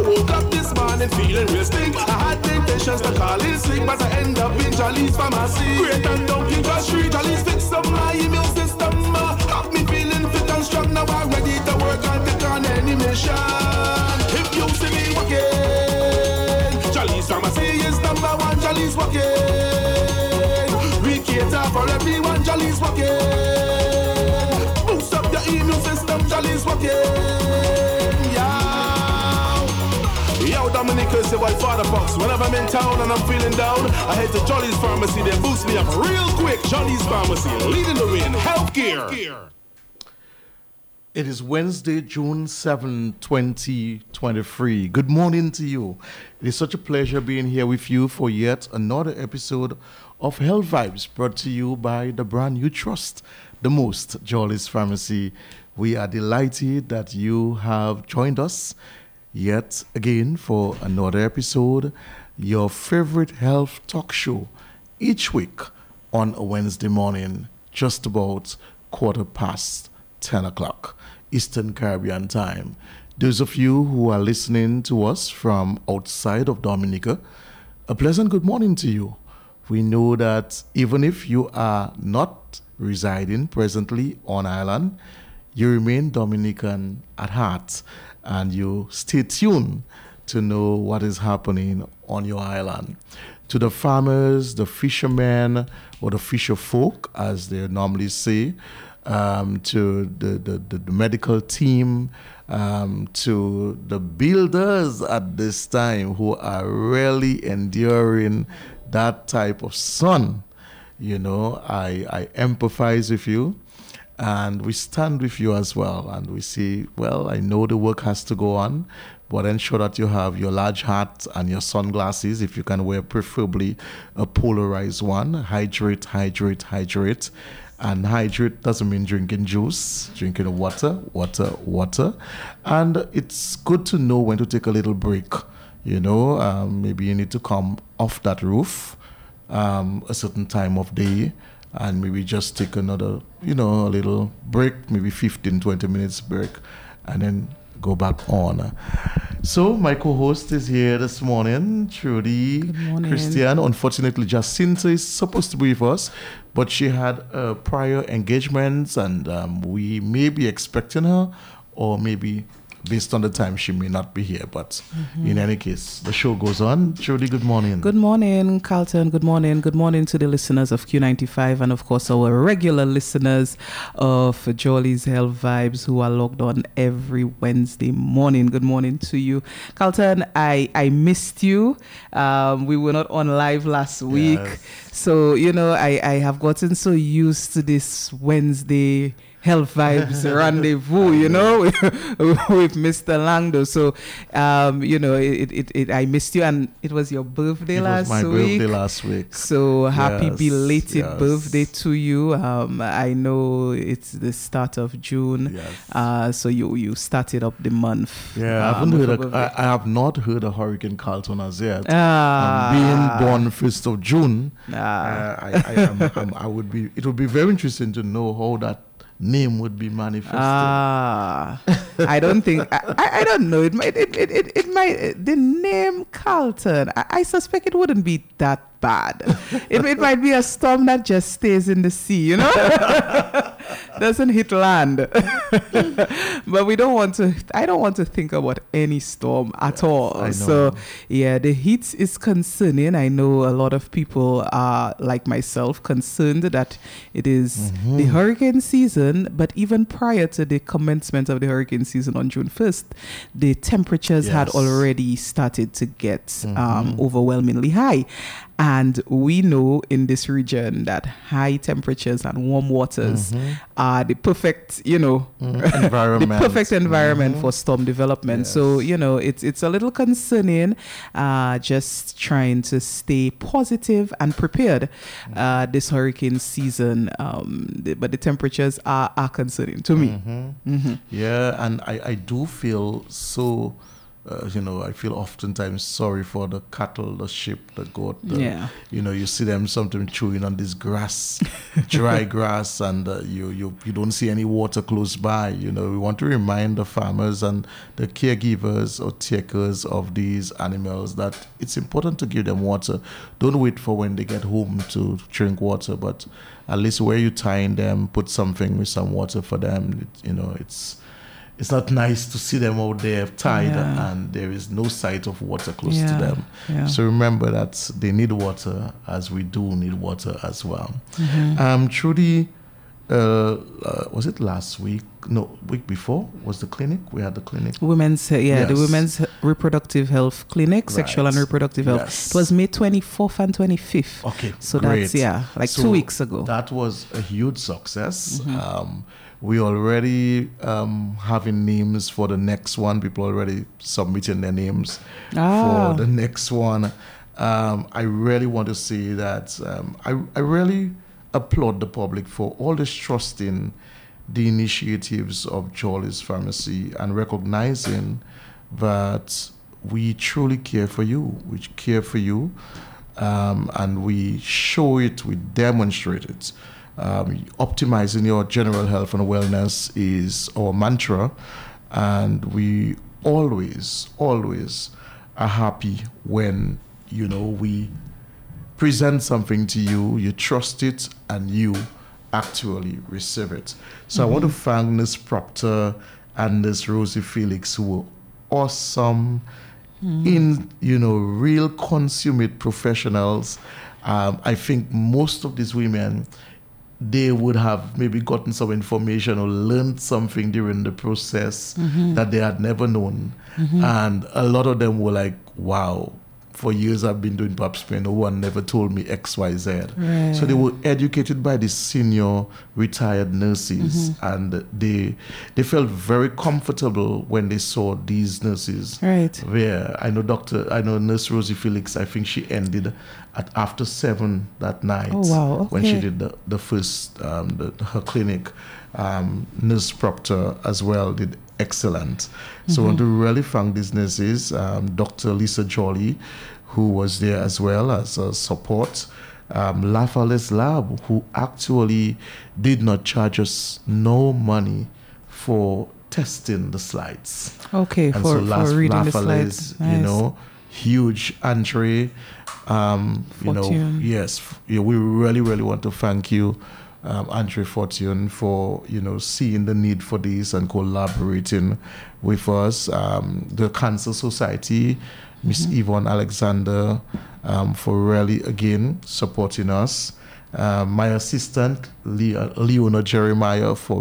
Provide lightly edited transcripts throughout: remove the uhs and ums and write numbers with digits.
woke up this morning feeling real stink. I had the intentions to call in sick, but I end up in Jolly's pharmacy. Great and down King George Street, Jolly's fix up my immune system. Got me feeling fit and strong, now I'm ready to work and take on any mission. If you see me walking, Jolly's pharmacy is number one, Jolly's walking. We cater for everyone, Jolly's walking. Boost up your immune system, Jolly's walking. Yo, Dominic is the boy Father Fox. Whenever I'm in town and I'm feeling down, I head to Jolly's Pharmacy. They boost me up real quick. Jolly's Pharmacy, leading the way in healthcare. It is Wednesday, June 7, 2023. Good morning to you. It is such a pleasure being here with you for yet another episode of Health Vibes, brought to you by the brand you trust the most, Jolly's Pharmacy. We are delighted that you have joined us yet again for another episode, your favorite health talk show, each week on a Wednesday morning, just about 10 o'clock Eastern Caribbean time. Those of you who are listening to us from outside of Dominica, a pleasant good morning to you. We know that even if you are not residing presently on island, you remain Dominican at heart, and you stay tuned to know what is happening on your island. To the farmers, the fishermen, or the fisher folk, as they normally say, to the medical team, to the builders at this time who are really enduring that type of sun. You know, I empathize with you. And we stand with you as well. And we say, well, I know the work has to go on, but ensure that you have your large hat and your sunglasses, if you can wear preferably a polarized one. Hydrate. And hydrate doesn't mean drinking juice, drinking water. And it's good to know when to take a little break. You know, maybe you need to come off that roof a certain time of day, and maybe just take another, a little break, maybe 15, 20 minutes break, and then go back on. So my co-host is here this morning, Trudy Christian. Unfortunately, Jacinta is supposed to be with us, but she had prior engagements, and we may be expecting her, or maybe based on the time she may not be here. But in any case, the show goes on. Trudy, good morning. Good morning, Carlton. Good morning. Good morning to the listeners of Q95 and, of course, our regular listeners of Jolly's Health Vibes who are logged on every Wednesday morning. Good morning to you. Carlton, I missed you. We were not on live last week. Yes. So, I have gotten so used to this Wednesday Health Vibes rendezvous, with Mr. Langdo. So, I missed you, and it was your birthday last week. It was my birthday last week. So, happy belated birthday to you. I know it's the start of June. Yes. So you started up the month. Yeah, I have not heard a Hurricane Carlton as yet. Being born 1st of June, it would be very interesting to know how that name would be manifested. I don't think. I don't know. It might. The name Carlton. I suspect it wouldn't be that bad. It might be a storm that just stays in the sea. Doesn't hit land. But we don't want to. I don't want to think about any storm at all. So the heat is concerning. I know a lot of people are like myself concerned that it is the hurricane season. But even prior to the commencement of the hurricane season on June 1st, the temperatures had already started to get overwhelmingly high. And we know in this region that high temperatures and warm waters are the perfect, environment. The perfect environment for storm development. Yes. So, it's a little concerning, just trying to stay positive and prepared this hurricane season. But the temperatures are concerning to me. Yeah, and I do feel so I feel oftentimes sorry for the cattle, the sheep, the goat. Yeah. You see them sometimes chewing on this grass, dry grass, and you don't see any water close by. We want to remind the farmers and the caregivers or takers of these animals that it's important to give them water. Don't wait for when they get home to drink water, but at least where you're tying them, put something with some water for them. It's not nice to see them out there tied and there is no sight of water close to them. Yeah. So remember that they need water as we do need water as well. Trudy, was it last week? No, week before was the clinic. We had the clinic. The Women's Reproductive Health Clinic, Sexual and Reproductive Health. Yes. It was May 24th and 25th. Okay, so great. That's 2 weeks ago. That was a huge success. We already having names for the next one. People already submitting their names for the next one. I really want to say that I really applaud the public for all this trust in the initiatives of Jolly's Pharmacy and recognizing that we truly care for you. We care for you, and we show it, we demonstrate it. Optimizing your general health and wellness is our mantra, and we always are happy when we present something to you, you trust it, and you actually receive it. So I want to thank Ms. Proctor and Ms. Rosie Felix, who were awesome in real consummate professionals. I think most of these women, they would have maybe gotten some information or learned something during the process that they had never known. And a lot of them were like, wow, for years I've been doing pap smear, no one never told me X, Y, Z. Right. So they were educated by the senior retired nurses, and they felt very comfortable when they saw these nurses. Right. There, I know Nurse Rosie Felix, I think she ended at after 7 that night. Oh, wow. Okay. When she did the first, her clinic. Nurse Proctor as well did excellent. So I want to really thank these nurses, Dr. Lisa Jolly, who was there as well as a support, Lafales Lab, who actually did not charge us no money for testing the slides. Okay, And for reading Lafales, the slides. Nice. Huge Andre, Fortune. we really want to thank you, Andre Fortune, for seeing the need for this and collaborating with us. The Cancer Society, Miss Yvonne Alexander, for really again supporting us. My assistant Leona Jeremiah for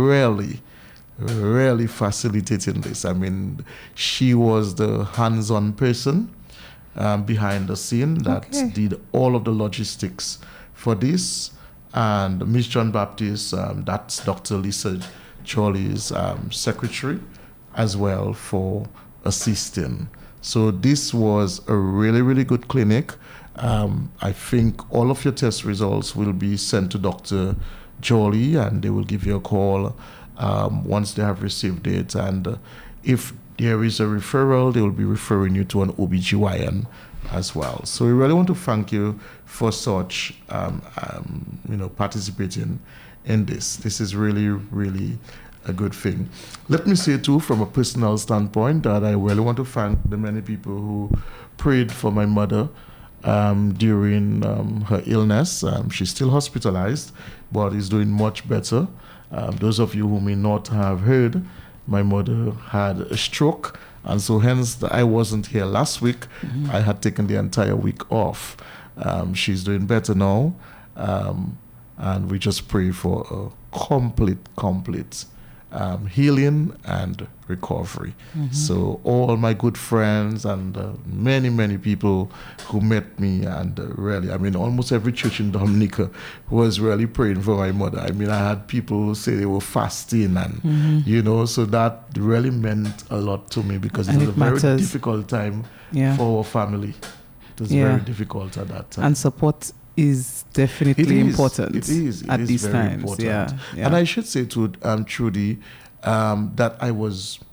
really facilitating this. I mean, she was the hands-on person behind the scene that did all of the logistics for this. And Miss John Baptiste, that's Dr. Lisa Jolly's secretary, as well, for assisting. So this was a really good clinic. I think all of your test results will be sent to Dr. Jolly, and they will give you a call once they have received it. And if there is a referral, they will be referring you to an OBGYN as well. So we really want to thank you for such, participating in this. This is really a good thing. Let me say too, from a personal standpoint, that I really want to thank the many people who prayed for my mother during her illness. She's still hospitalized, but is doing much better. Those of you who may not have heard, my mother had a stroke, and so hence I wasn't here last week. I had taken the entire week off. She's doing better now, and we just pray for a complete healing and recovery. So all my good friends and many people who met me, and really, I mean, almost every church in Dominica was really praying for my mother. I mean, I had people say they were fasting, and so that really meant a lot to me, because it was a very difficult time for our family. It was very difficult at that time. And support is definitely important. It is at these very times. important. Yeah. And I should say to Trudy that I was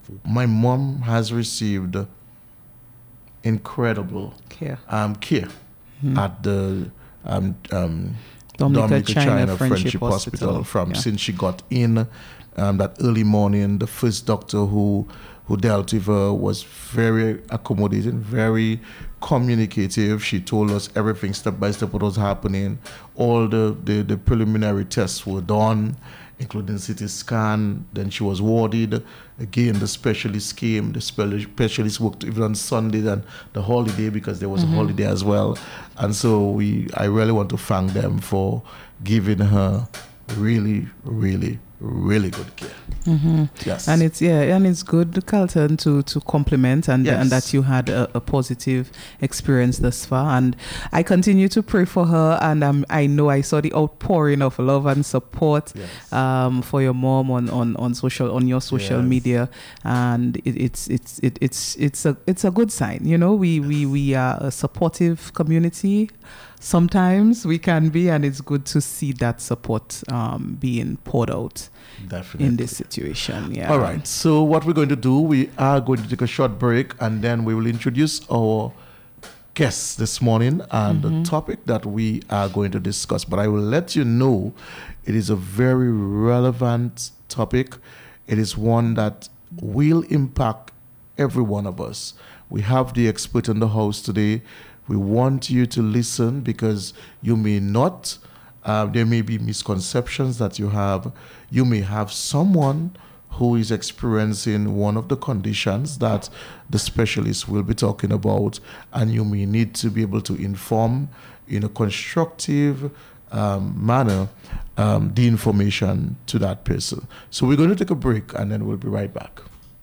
My mom has received incredible care at the Dominica China Friendship Hospital since she got in that early morning. The first doctor who dealt with her was very accommodating, very communicative. She told us everything step by step what was happening. All the preliminary tests were done, including CT scan. Then she was warded. Again, the specialist came. The specialist worked even on Sunday and the holiday because there was a holiday as well. And so I really want to thank them for giving her really, really, really good care. Yes, and it's good, Carlton, to compliment and that you had a positive experience thus far. And I continue to pray for her. And I know I saw the outpouring of love and support for your mom on your social media, and it's a good sign. You know, we are a supportive community. Sometimes we can be, and it's good to see that support being poured out. Definitely. In this situation. Yeah. All right. So what we're going to do, we are going to take a short break, and then we will introduce our guests this morning and the topic that we are going to discuss. But I will let you know it is a very relevant topic. It is one that will impact every one of us. We have the expert in the house today. We want you to listen because you may not, there may be misconceptions that you have. You may have someone who is experiencing one of the conditions that the specialist will be talking about, and you may need to be able to inform in a constructive manner the information to that person. So we're going to take a break, and then we'll be right back.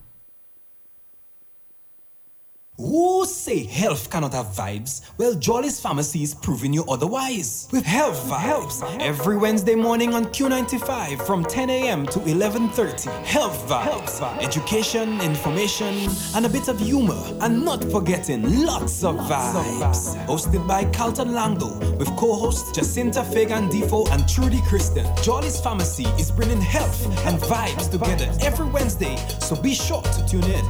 Who say health cannot have vibes? Well, Jolly's Pharmacy is proving you otherwise. With Health Vibes, every Wednesday morning on Q95 from 10 a.m. to 11:30. Health Vibes, education, information, and a bit of humor. And not forgetting lots of vibes. Hosted by Carlton Langdo with co-hosts Jacinta Fagan Defo and Trudy Kristen. Jolly's Pharmacy is bringing health and vibes together every Wednesday, so be sure to tune in.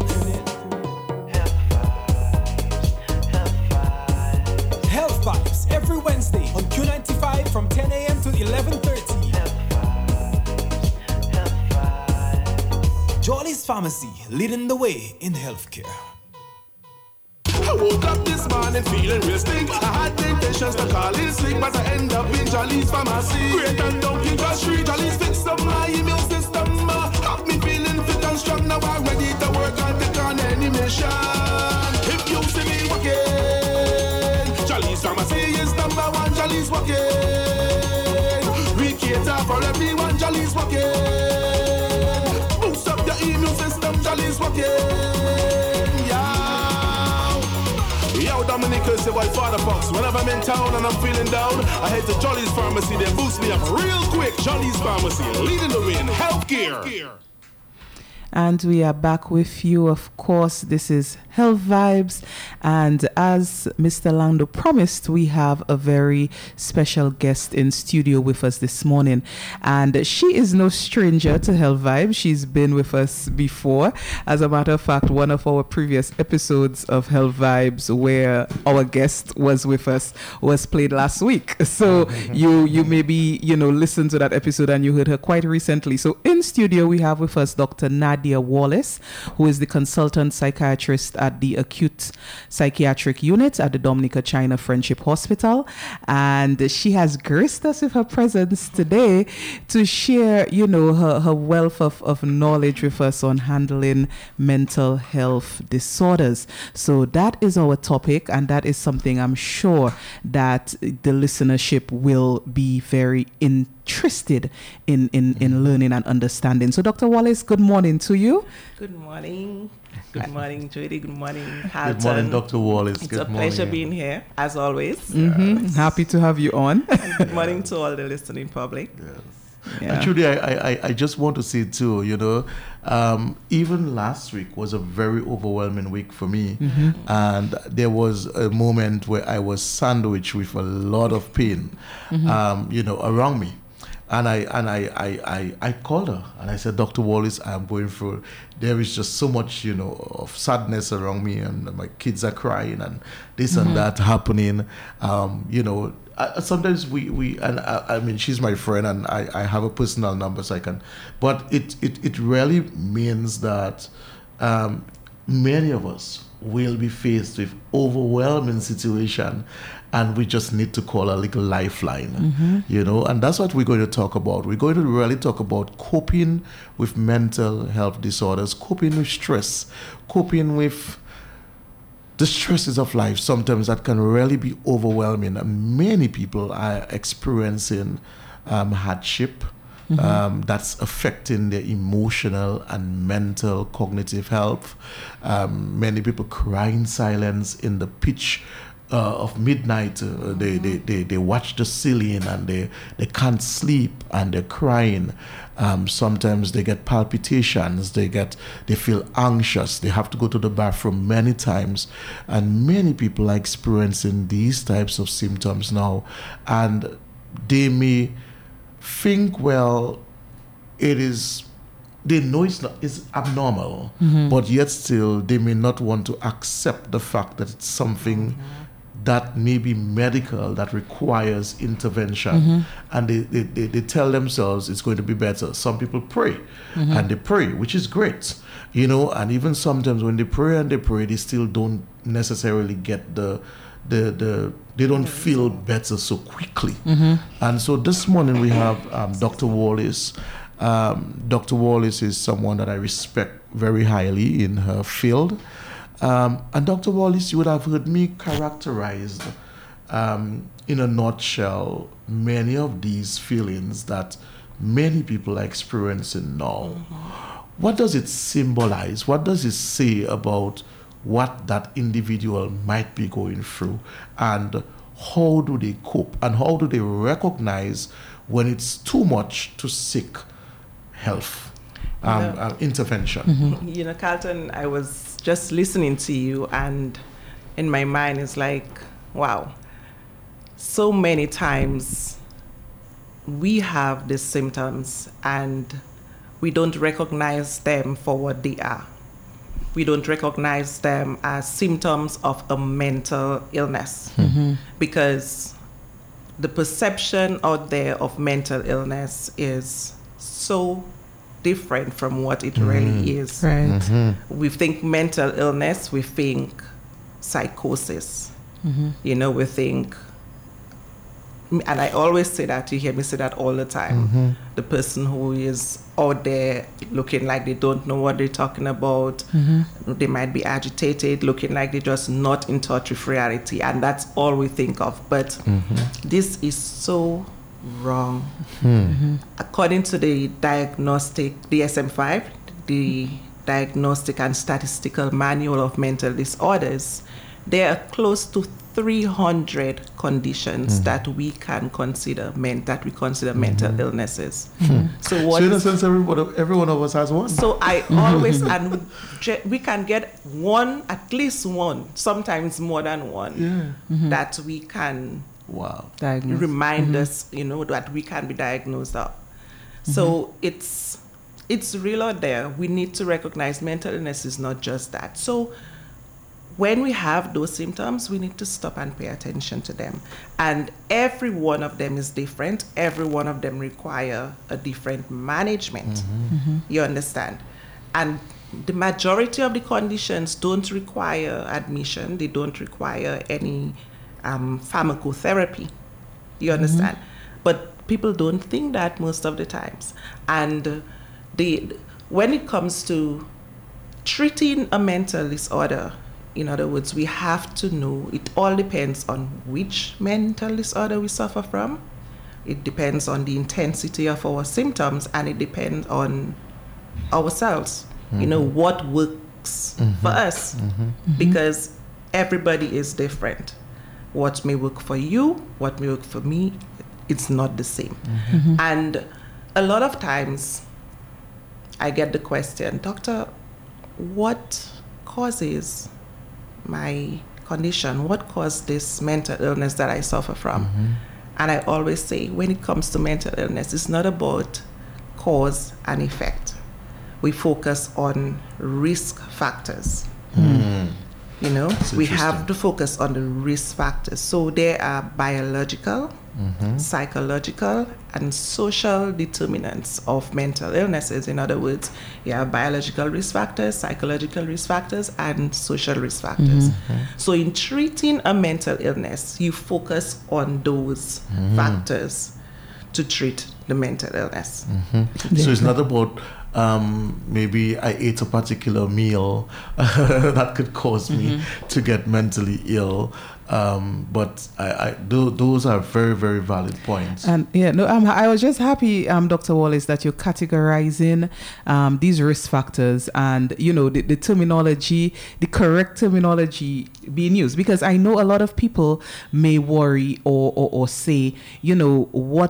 Health Vibes every Wednesday on Q95 from 10 a.m. to 11:30. Jolly's Pharmacy, leading the way in healthcare. I woke up this morning feeling real stink. I had the intentions to call it sick, but I end up in Jolly's Pharmacy. Great and down King George Street. Jolly's fix up my immune system. Got me feeling fit and strong. Now I'm ready to work and take on any mission. If you see me walking, Jolly's Pharmacy is number one. Jolly's walking. We cater for everyone. Jolly's walking. Boost up your immune system. Jolly's walking. Yo, Dominic, it's your boy Father Fox. Whenever I'm in town and I'm feeling down, I head to Jolly's Pharmacy. They boost me up real quick. Jolly's Pharmacy, leading the way in healthcare. And we are back with you, of course. This is Health Vibes. And as Mr. Langdo promised, we have a very special guest in studio with us this morning. And she is no stranger to Health Vibes. She's been with us before. As a matter of fact, one of our previous episodes of Health Vibes where our guest was with us was played last week. So you maybe, listen to that episode and you heard her quite recently. So in studio, we have with us Dr. Nadia Wallace, who is the consultant psychiatrist at the acute psychiatric unit at the Dominica China Friendship Hospital. And she has graced us with her presence today to share, her wealth of knowledge with us on handling mental health disorders. So that is our topic, and that is something I'm sure that the listenership will be very interested in learning and understanding. So Dr. Wallace, good morning to you. Good morning. Good morning, Judy. Good morning, Halton. Good morning, Dr. Wallace. It's a pleasure being here, as always. Happy to have you on. And good morning to all the listening public. Yes. Yeah. Actually, I just want to say too, even last week was a very overwhelming week for me. And there was a moment where I was sandwiched with a lot of pain, around me. And I called her and I said, Dr. Wallace, I'm going through, there is just so much, of sadness around me, and my kids are crying and this and that happening. Sometimes I mean, she's my friend and I have a personal number so I can, but it really means that many of us will be faced with overwhelming situation, and we just need to call a little lifeline, and that's what we're going to talk about. We're going to really talk about coping with mental health disorders, coping with stress, coping with the stresses of life sometimes that can really be overwhelming. And many people are experiencing hardship that's affecting their emotional and mental cognitive health. Many people cry in silence in the pitch of midnight. They watch the ceiling and they can't sleep and they're crying. Sometimes they get palpitations, they feel anxious, they have to go to the bathroom many times, and many people are experiencing these types of symptoms now, and they may think, well, they know it's abnormal, but yet still they may not want to accept the fact that it's something that may be medical, that requires intervention. And they tell themselves it's going to be better. Some people pray, and they pray, which is great, and even sometimes when they pray, they still don't necessarily get they don't feel better so quickly. And so this morning we have Dr. Wallace. Dr. Wallace is someone that I respect very highly in her field. And Dr. Wallace, you would have heard me characterize in a nutshell many of these feelings that many people are experiencing now. What does it symbolize? What does it say about what that individual might be going through? And how do they cope? And how do they recognize when it's too much to seek health intervention? Carlton, I was just listening to you, and in my mind it's like, wow, so many times we have these symptoms and we don't recognize them for what they are. We don't recognize them as symptoms of a mental illness, because the perception out there of mental illness is so different from what it really is. Right. We think mental illness, we think psychosis. We think, and I always say that, you hear me say that all the time, the person who is out there looking like they don't know what they're talking about, they might be agitated, looking like they're just not in touch with reality, and that's all we think of. But this is so wrong. According to the diagnostic, DSM-5, the Diagnostic and Statistical Manual of Mental Disorders, there are close to 300 conditions that we can consider mental illnesses. So in a sense, every one of us has one. So I always, and we can get one, at least one, sometimes more than one, that we can diagnose. Remind us, that we can be diagnosed of. So it's real out there. We need to recognize mental illness is not just that. So when we have those symptoms, we need to stop and pay attention to them. And every one of them is different. Every one of them require a different management. You understand? And the majority of the conditions don't require admission. They don't require any pharmacotherapy. You understand? But people don't think that most of the times. And when it comes to treating a mental disorder, in other words, we have to know, it all depends on which mental disorder we suffer from. It depends on the intensity of our symptoms, and it depends on ourselves, what works for us, because everybody is different. What may work for you, what may work for me, it's not the same. And a lot of times I get the question, Doctor, what causes my condition? What caused this mental illness that I suffer from? And I always say, when it comes to mental illness, it's not about cause and effect. We focus on risk factors. You know, we have to focus on the risk factors. So there are biological, psychological, and social determinants of mental illnesses. In other words, you have biological risk factors, psychological risk factors, and social risk factors. So in treating a mental illness, you focus on those factors to treat the mental illness. So it's not about maybe I ate a particular meal that could cause me to get mentally ill. But those are very, very valid points. And I was just happy, Dr. Wallace, that you're categorizing these risk factors and, you know, the terminology, the correct terminology being used. Because I know a lot of people may worry or say, you know,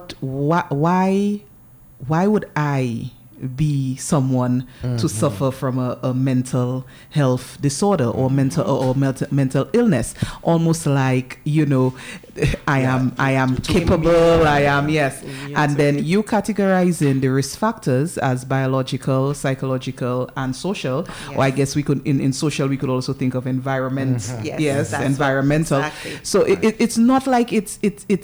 why would I be someone to suffer from a mental health disorder or mental illness? Almost like, you know, I am capable, I am, yes. And then you categorizing the risk factors as biological, psychological, and social. Or I guess we could, in social, we could also think of environment. Yes, environmental. Exactly. So it's not like it's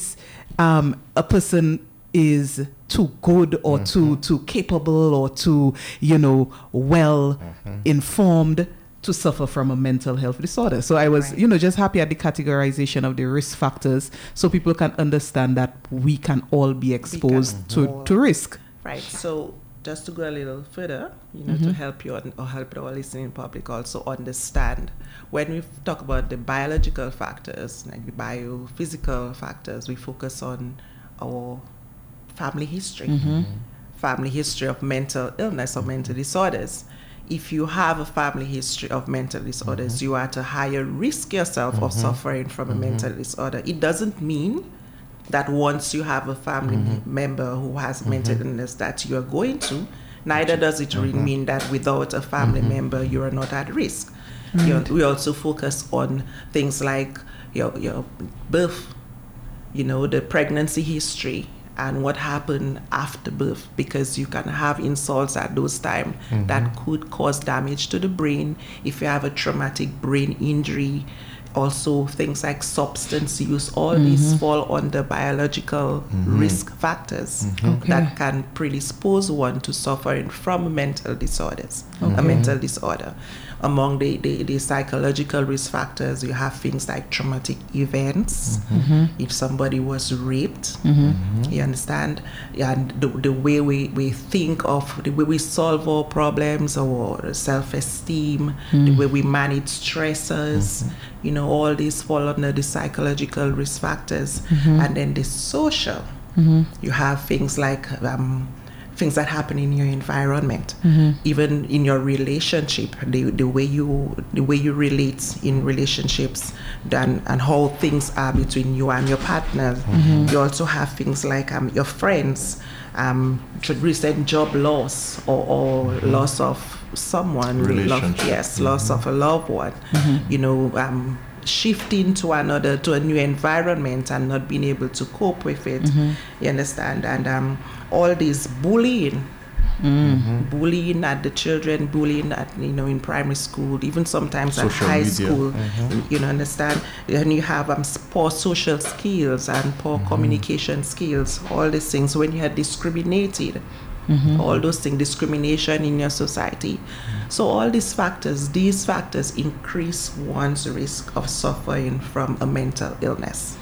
a person is too good or too capable or too, you know, well informed to suffer from a mental health disorder. So I was, you know, just happy at the categorization of the risk factors so people can understand that we can all be exposed to risk. Right. So just to go a little further, you know, to help you or help our listening public also understand, when we talk about the biological factors, like the biophysical factors, we focus on our family history of mental illness or mental disorders. If you have a family history of mental disorders, you are at a higher risk yourself of suffering from a mental disorder. It doesn't mean that once you have a family member who has mental illness that you are going to, neither does it really mean that without a family member you are not at risk. We also focus on things like your birth, you know, the pregnancy history, and what happened after birth, because you can have insults at those times that could cause damage to the brain. If you have a traumatic brain injury, also things like substance use, all these fall under biological risk factors that can predispose one to suffering from mental disorders, a mental disorder. Among the psychological risk factors, you have things like traumatic events. If somebody was raped, you understand? And the way we think of, the way we solve our problems, our self-esteem, the way we manage stressors, you know, all these fall under the psychological risk factors. And then the social, you have things like things that happen in your environment, even in your relationship, the way you relate in relationships, and how things are between you and your partner. You also have things like your friends, recent job loss or loss of someone, loss of a loved one, you know, shifting to a new environment and not being able to cope with it. You understand? And all this bullying, bullying at the children, bullying at, you know, in primary school, even sometimes at high school, you know, understand? And you have poor social skills and poor communication skills, all these things. When you are discriminated, all those things, discrimination in your society. So all these factors increase one's risk of suffering from a mental illness.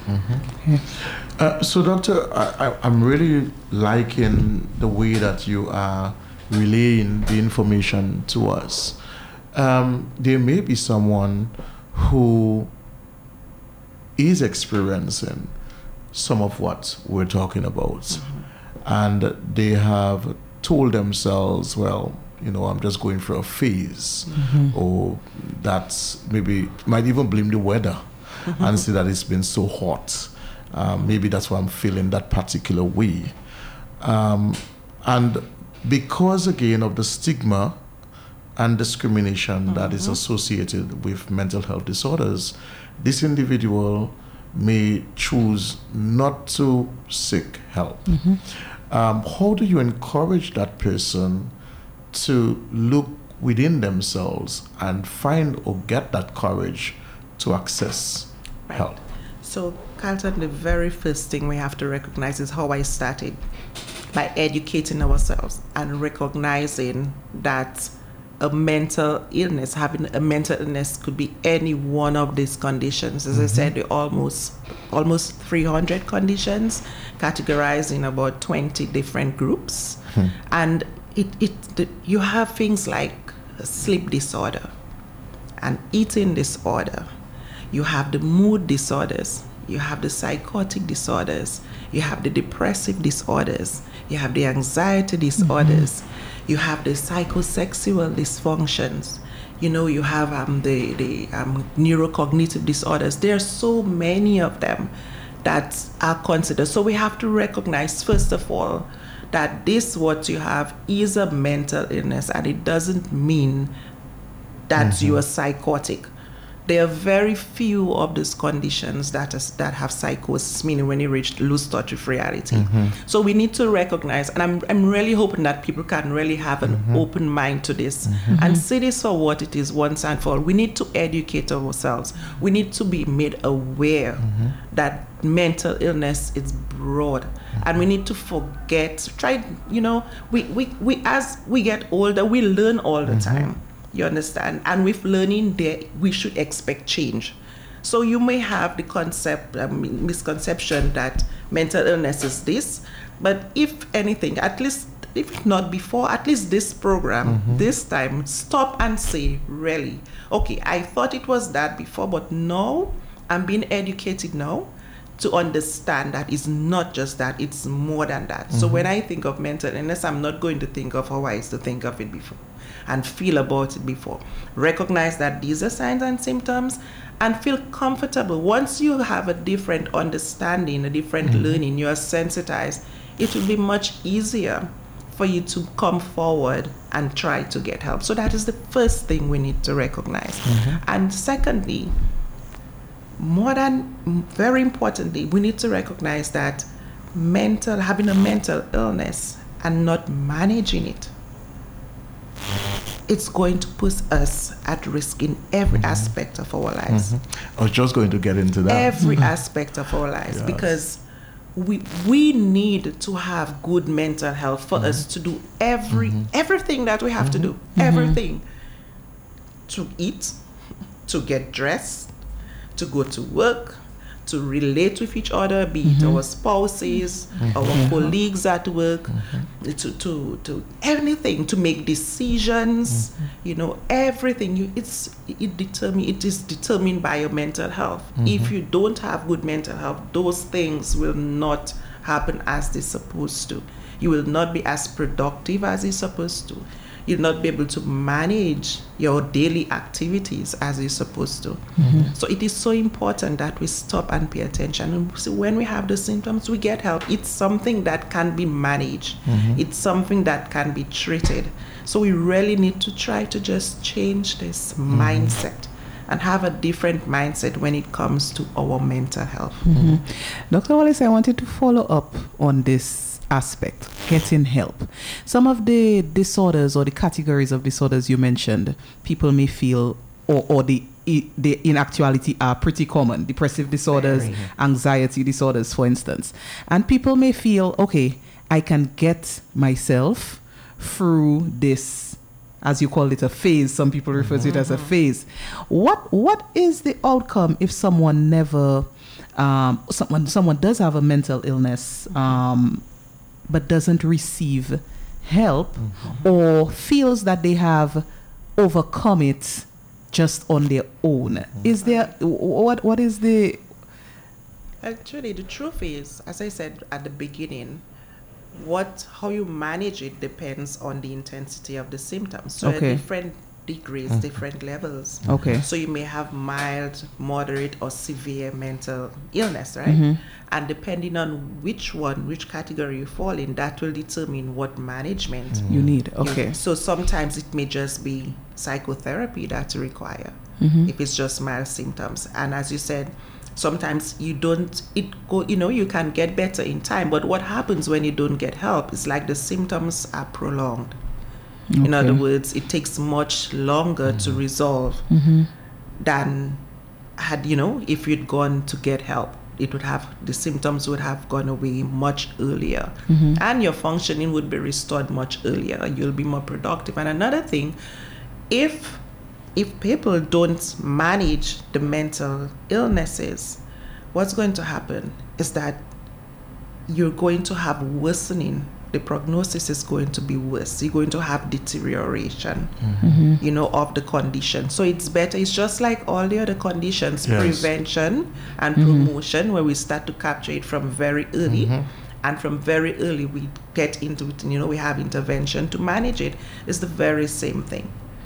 So Doctor, I'm really liking the way that you are relaying the information to us. There may be someone who is experiencing some of what we're talking about. And they have told themselves, well, you know, I'm just going through a phase, or that's maybe might even blame the weather and say that it's been so hot. Maybe that's why I'm feeling that particular way. And because again of the stigma and discrimination that is associated with mental health disorders, this individual may choose not to seek help. How do you encourage that person to look within themselves and find or get that courage to access help? So, Carlton, the very first thing we have to recognize is how I started, by educating ourselves and recognizing that a mental illness, having a mental illness could be any one of these conditions. As I said, there are almost 300 conditions categorized in about 20 different groups. And you have things like sleep disorder and eating disorder. You have the mood disorders. You have the psychotic disorders. You have the depressive disorders. You have the anxiety disorders. You have the psychosexual dysfunctions. You have the neurocognitive disorders. There are so many of them that are considered. So we have to recognize, first of all, that this, what you have, is a mental illness, and it doesn't mean that you are psychotic. There are very few of these conditions that have psychosis, meaning when you lose touch with reality. So we need to recognize, and I'm really hoping that people can really have an open mind to this and see this for what it is once and for all. We need to educate ourselves. We need to be made aware that mental illness is broad, and we need to we as we get older, we learn all the time. You understand? And with learning, we should expect change. So you may have the misconception that mental illness is this, but if anything, at least, if not before, at least this program, this time, stop and say, really, okay, I thought it was that before, but now I'm being educated now to understand that it's not just that, it's more than that. So when I think of mental illness, I'm not going to think of how I used to think of it before and feel about it before. Recognize that these are signs and symptoms and feel comfortable. Once you have a different understanding, a different learning, you are sensitized, it will be much easier for you to come forward and try to get help. So that is the first thing we need to recognize. And secondly, very importantly, we need to recognize that having a mental illness and not managing it, it's going to put us at risk in every aspect of our lives. I was just going to get into that. Every aspect of our lives, because we need to have good mental health for us to do everything that we have to do. Everything. To eat, to get dressed, to go to work, to relate with each other, be it our spouses, our colleagues at work, to anything, to make decisions, everything. It is determined by your mental health. If you don't have good mental health, those things will not happen as they're supposed to. You will not be as productive as you're supposed to. You'll not be able to manage your daily activities as you're supposed to. So it is so important that we stop and pay attention. And so when we have the symptoms, we get help. It's something that can be managed. It's something that can be treated. So we really need to try to just change this mindset and have a different mindset when it comes to our mental health. Dr. Wallace, I wanted to follow up on this aspect, getting help. Some of the disorders or the categories of disorders you mentioned, people may feel, or the in actuality are pretty common. Depressive disorders, anxiety disorders, for instance. And people may feel, okay, I can get myself through this, as you call it, a phase. Some people refer to it as a phase. What is the outcome if someone never, someone does have a mental illness, but doesn't receive help, or feels that they have overcome it just on their own? Is there, what is the... Actually, the truth is, as I said at the beginning, how you manage it depends on the intensity of the symptoms. So at different degrees, different levels. So you may have mild, moderate, or severe mental illness, right? And depending on which category you fall in, that will determine what management you need. So sometimes it may just be psychotherapy that you require if it's just mild symptoms. And as you said, Sometimes you can get better in time, but what happens when you don't get help is like the symptoms are prolonged. Okay. In other words, it takes much longer to resolve than if you'd gone to get help. The symptoms would have gone away much earlier, and your functioning would be restored much earlier. You'll be more productive. And another thing, if people don't manage the mental illnesses, what's going to happen is that you're going to have worsening. The prognosis is going to be worse. You're going to have deterioration, of the condition. So it's better. It's just like all the other conditions, prevention and promotion, where we start to capture it from very early. And from very early, we get into it, we have intervention to manage it. It's the very same thing.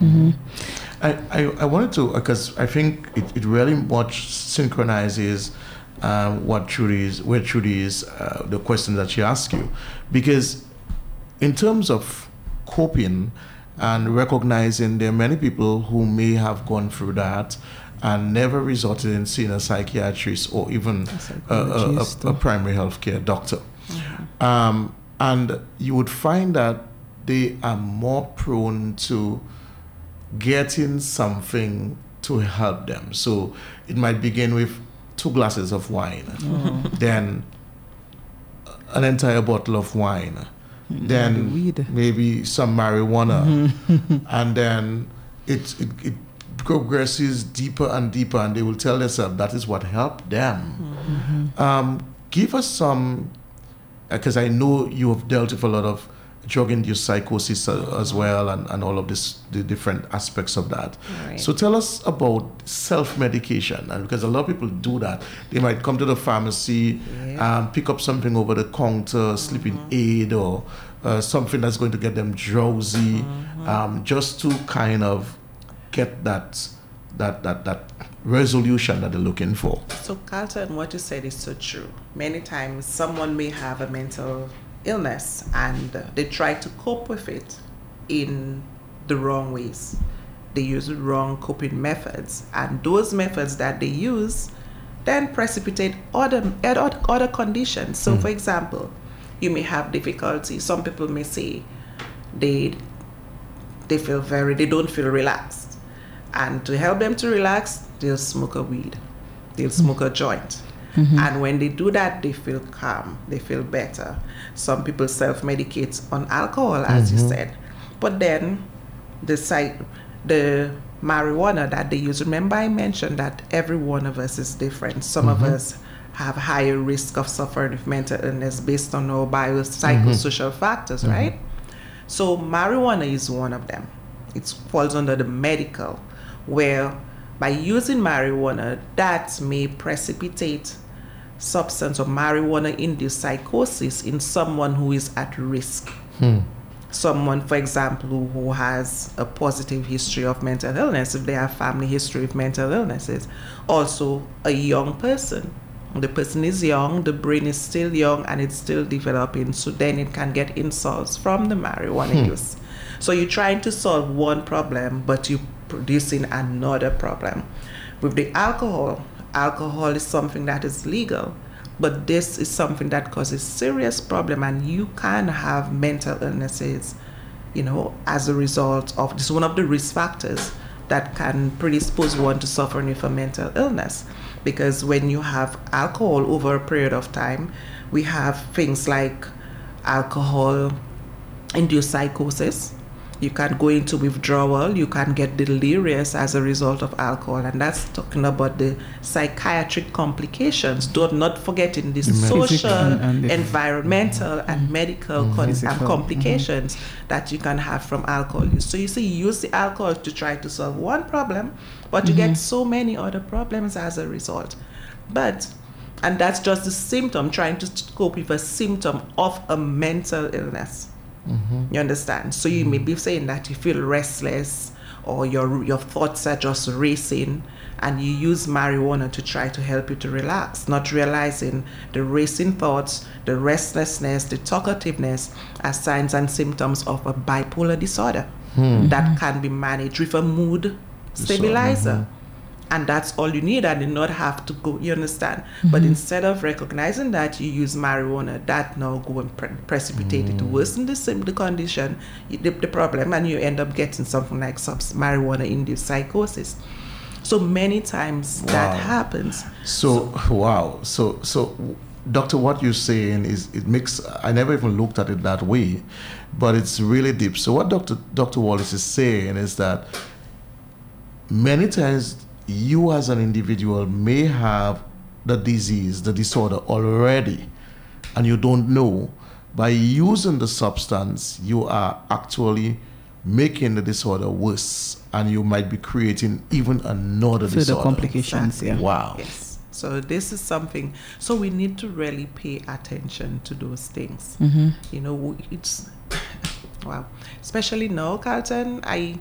I wanted to, because I think it really much synchronizes where Trudy is, the question that she asked you. Because in terms of coping and recognizing there are many people who may have gone through that and never resulted in seeing a psychiatrist or even a primary health care doctor. And you would find that they are more prone to getting something to help them. So it might begin with 2 glasses of wine, then an entire bottle of wine, then maybe some marijuana, and then it progresses deeper and deeper, and they will tell themselves that is what helped them. Give us some, because I know you have dealt with a lot of drug-induced psychosis as well, and all of this, the different aspects of that. Right. So tell us about self-medication, and because a lot of people do that. They might come to the pharmacy, pick up something over the counter, sleeping aid, or something that's going to get them drowsy, just to kind of get that resolution that they're looking for. So Carlton, what you said is so true. Many times someone may have a mental illness and they try to cope with it in the wrong ways. They use wrong coping methods, and those methods that they use then precipitate other conditions. So for example, you may have difficulty. Some people may say they don't feel relaxed, and to help them to relax, they'll smoke a weed, they'll smoke a joint. And when they do that, they feel calm, they feel better. Some people self-medicate on alcohol, as you said. But then the marijuana that they use, remember I mentioned that every one of us is different. Some of us have higher risk of suffering with mental illness based on our biopsychosocial factors, right? So marijuana is one of them. It falls under the medical, where by using marijuana, that may precipitate substance or marijuana-induced psychosis in someone who is at risk. Someone, for example, who has a positive history of mental illness, if they have family history of mental illnesses. Also, a young person. The person is young, the brain is still young, and it's still developing, so then it can get insults from the marijuana use. So you're trying to solve one problem, but you're producing another problem. With the alcohol is something that is legal, but this is something that causes serious problem, and you can have mental illnesses, as a result of this. One of the risk factors that can predispose one to suffering with a mental illness, because when you have alcohol over a period of time, we have things like alcohol-induced psychosis. You can go into withdrawal, you can get delirious as a result of alcohol, and that's talking about the psychiatric complications. Not forgetting the social, environmental, and medical complications that you can have from alcohol use. So you see, you use the alcohol to try to solve one problem, but you get so many other problems as a result. And that's just the symptom, trying to cope with a symptom of a mental illness. You understand? So you may be saying that you feel restless, or your thoughts are just racing, and you use marijuana to try to help you to relax, not realizing the racing thoughts, the restlessness, the talkativeness are signs and symptoms of a bipolar disorder that can be managed with a mood stabilizer. and that's all you need, and you not have to go, you understand? But instead of recognizing that, you use marijuana, that now go and precipitate it to worsen the condition, the problem, and you end up getting something like marijuana-induced psychosis. So many times that happens. So Doctor, what you're saying is, it makes, I never even looked at it that way, but it's really deep. So what Dr. Wallace is saying is that many times you as an individual may have the disease, the disorder already, and you don't know. By using the substance, you are actually making the disorder worse, and you might be creating even another disorder. Further complications, yeah. Wow. Yes. So this is something, so we need to really pay attention to those things. You know, it's, wow. Especially now, Carlton,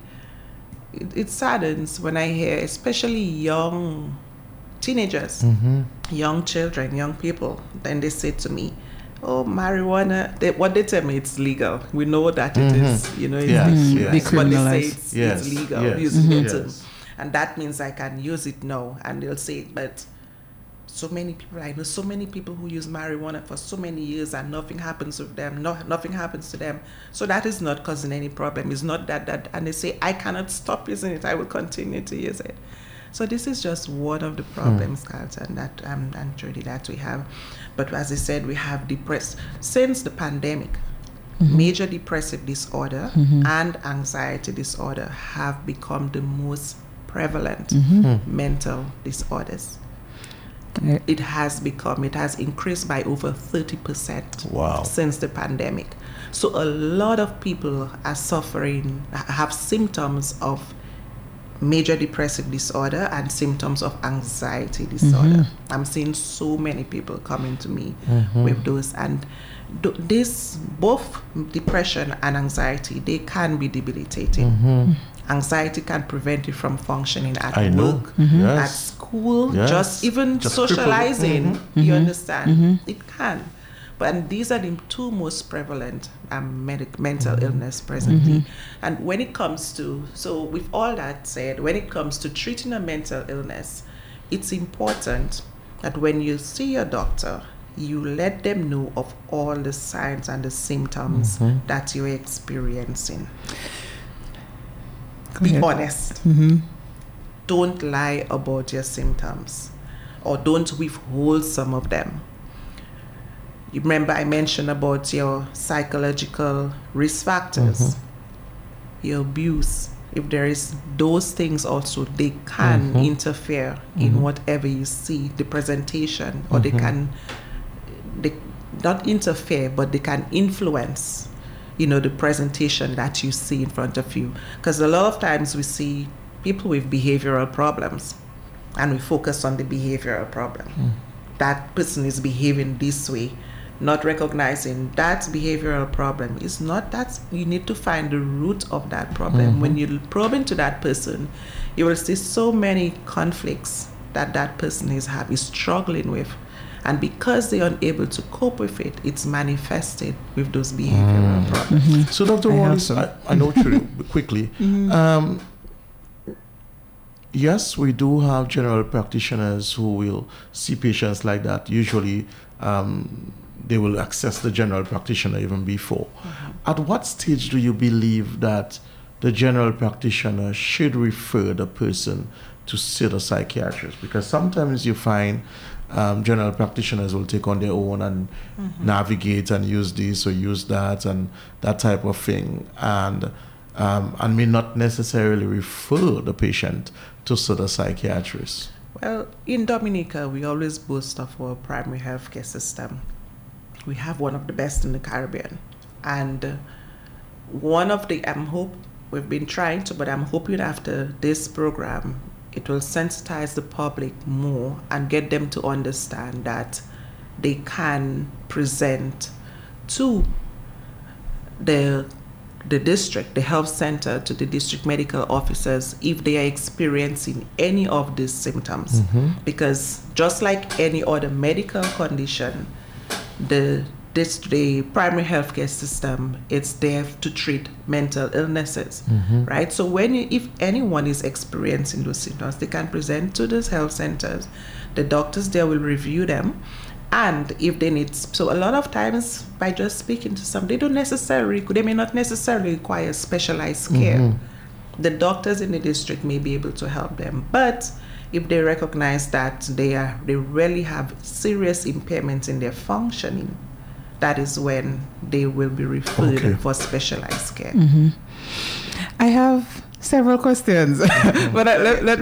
it saddens when I hear, especially young teenagers, young children, young people, then they say to me, oh, marijuana, what they tell me, it's legal. We know that it is, you know, it's but they say it's legal, using it. And that means I can use it now. And they'll say, but so many people, I know so many people who use marijuana for so many years and nothing happens with them, nothing happens to them. So that is not causing any problem. It's not that, and they say, I cannot stop using it, I will continue to use it. So this is just one of the problems, Carlton, that and Trudy, that we have. But as I said, we have since the pandemic, major depressive disorder and anxiety disorder have become the most prevalent mental disorders. It has increased by over 30% since the pandemic. So a lot of people are have symptoms of major depressive disorder and symptoms of anxiety disorder. I'm seeing so many people coming to me with those, and both depression and anxiety, they can be debilitating. Anxiety can prevent you from functioning at work, at school, just socializing. You understand? It can. But these are the two most prevalent mental illness presently. And when it comes to, so with all that said, when it comes to treating a mental illness, it's important that when you see your doctor, you let them know of all the signs and the symptoms that you're experiencing. Be honest. Don't lie about your symptoms, or don't withhold some of them. You remember I mentioned about your psychological risk factors, your abuse. If there is those things also, they can interfere in whatever you see, the presentation, or they not interfere, but they can influence, you know, the presentation that you see in front of you. Because a lot of times we see people with behavioral problems, and we focus on the behavioral problem. That person is behaving this way, not recognizing that behavioral problem is not that. You need to find the root of that problem. When you probe into that person, you will see so many conflicts that person is struggling with. And because they are unable to cope with it, it's manifested with those behavioral problems. So Dr. Wallace, I know quickly. Yes, we do have general practitioners who will see patients like that. Usually, they will access the general practitioner even before. At what stage do you believe that the general practitioner should refer the person to see the psychiatrist? Because sometimes you find general practitioners will take on their own and navigate and use this or use that and that type of thing, and may not necessarily refer the patient to see the psychiatrist. Well, in Dominica, we always boast of our primary healthcare system. We have one of the best in the Caribbean. And one of the, we've been trying to, but I'm hoping after this program, it will sensitize the public more and get them to understand that they can present to the district, the health center, to the district medical officers if they are experiencing any of these symptoms. Because just like any other medical condition, the the primary healthcare system, it's there to treat mental illnesses, right? So if anyone is experiencing those symptoms, they can present to those health centers. The doctors there will review them, and if they need, so a lot of times by just speaking to some, they may not necessarily require specialized care. The doctors in the district may be able to help them, but if they recognize that they really have serious impairments in their functioning, that is when they will be referred for specialized care. I have several questions, but let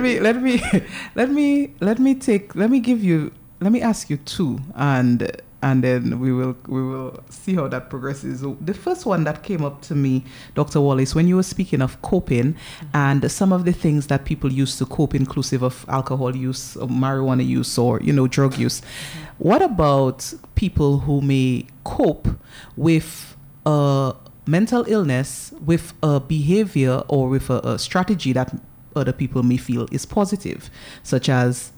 me ask you two, and then we will see how that progresses. So the first one that came up to me, Dr. Wallace, when you were speaking of coping and some of the things that people use to cope, inclusive of alcohol use, or marijuana use, or drug use. What about people who may cope with mental illness with a behavior or with a strategy that other people may feel is positive, such as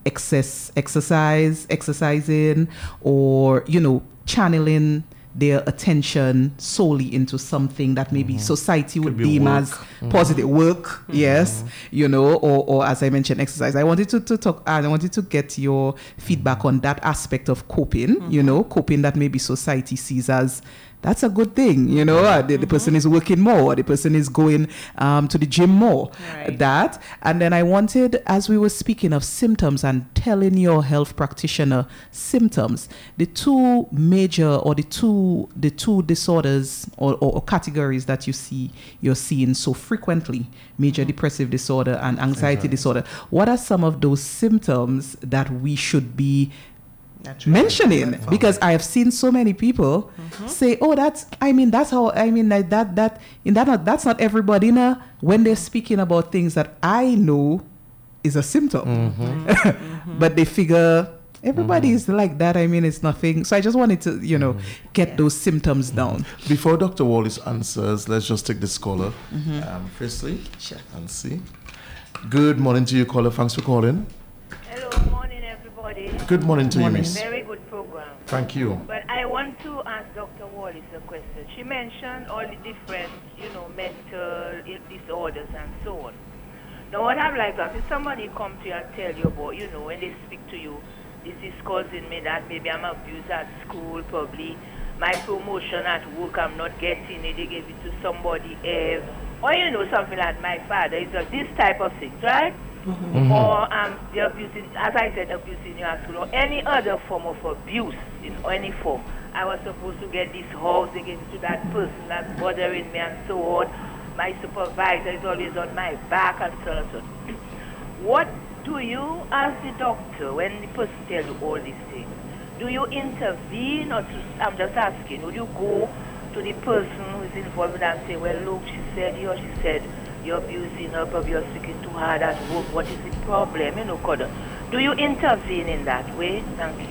exercising, or channeling their attention solely into something that maybe society would deem as positive work, yes, or as I mentioned, exercise. I wanted to talk, and I wanted to get your feedback on that aspect of coping, coping that maybe society sees as that's a good thing, the person is working more, the person is going to the gym more, that. And then I wanted, as we were speaking of symptoms and telling your health practitioner symptoms, the two major, or the two disorders or categories that you're seeing so frequently, major depressive disorder and anxiety disorder. What are some of those symptoms that we should be mentioning? Because I have seen so many people say, that's not everybody when they're speaking about things that I know is a symptom. But they figure everybody is like that. It's nothing. So I just wanted to, get those symptoms down. Before Dr. Wallace answers, let's just take this caller. Firstly, sure. And see. Good morning to you, caller. Thanks for calling. Hello, morning everybody. Good morning to you, miss. Very good program. Thank you. But I want to ask Dr. Wallace a question. She mentioned all the different, mental disorders and so on. Now what I'd like to ask, if somebody come to you and tell you about, when they speak to you, this is causing me that maybe I'm abused at school, probably my promotion at work, I'm not getting it, they gave it to somebody else. Or something like my father, it's this type of thing, right? Or they're abusing, as I said, abusing you at school, or any other form of abuse in any form. I was supposed to get this house, they gave it to that person that's bothering me and so on. My supervisor is always on my back and so on and so on. What do you, as the doctor, when the person tells you all these things, do you intervene, or I'm just asking, would you go to the person who is involved and say, well, look, she said you're abusing her, probably you're speaking too hard at work, what is the problem? Do you intervene in that way? Thank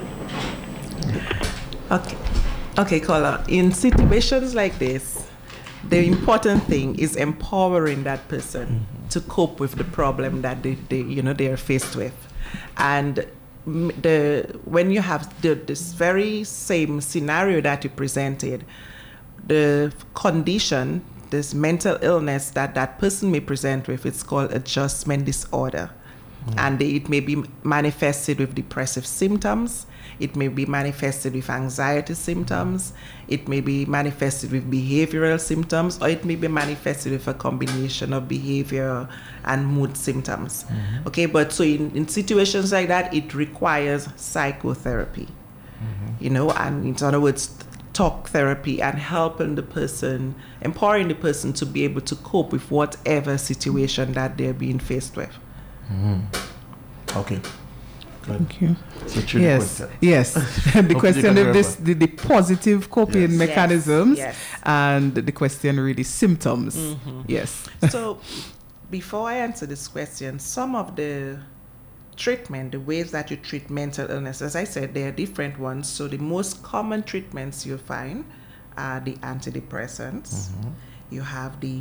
you. Okay, caller. In situations like this, the important thing is empowering that person to cope with the problem that they are faced with. And when you have this very same scenario that you presented, the condition, this mental illness that person may present with, it's called adjustment disorder. And it may be manifested with depressive symptoms. It may be manifested with anxiety symptoms. It may be manifested with behavioral symptoms, or it may be manifested with a combination of behavior and mood symptoms. Okay, but so in situations like that, it requires psychotherapy, and in other words, talk therapy, and helping the person, empowering the person to be able to cope with whatever situation that they're being faced with. Okay. Good. Thank you. So Yes. The question of the positive coping mechanisms, and the question really symptoms. Yes. So before I answer this question, some of the treatment, the ways that you treat mental illness, as I said, there are different ones. So the most common treatments you find are the antidepressants. You have the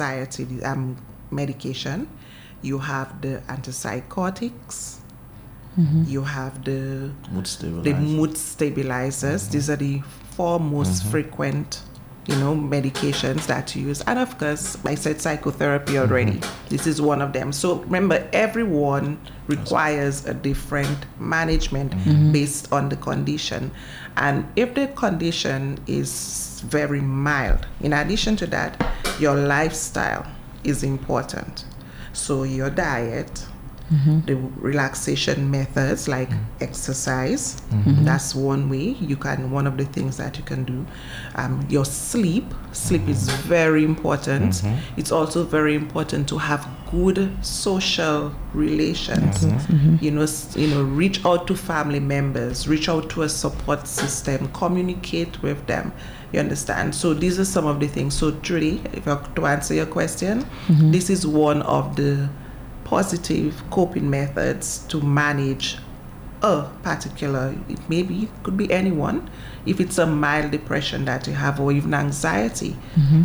anti-anxiety medication. You have the antipsychotics. You have the Mood stabilizer. mood stabilizers. These are the 4 most frequent, medications that you use. And of course, I said psychotherapy already. This is one of them. So remember, everyone requires a different management based on the condition. And if the condition is very mild, in addition to that, your lifestyle is important. So your diet, the relaxation methods like exercise, that's one way one of the things that you can do. Your sleep is very important. It's also very important to have good social relations. Reach out to family members, reach out to a support system, communicate with them. You understand? So these are some of the things. So Trudy, to answer your question, this is one of the positive coping methods to manage a particular, it could be anyone. If it's a mild depression that you have, or even anxiety,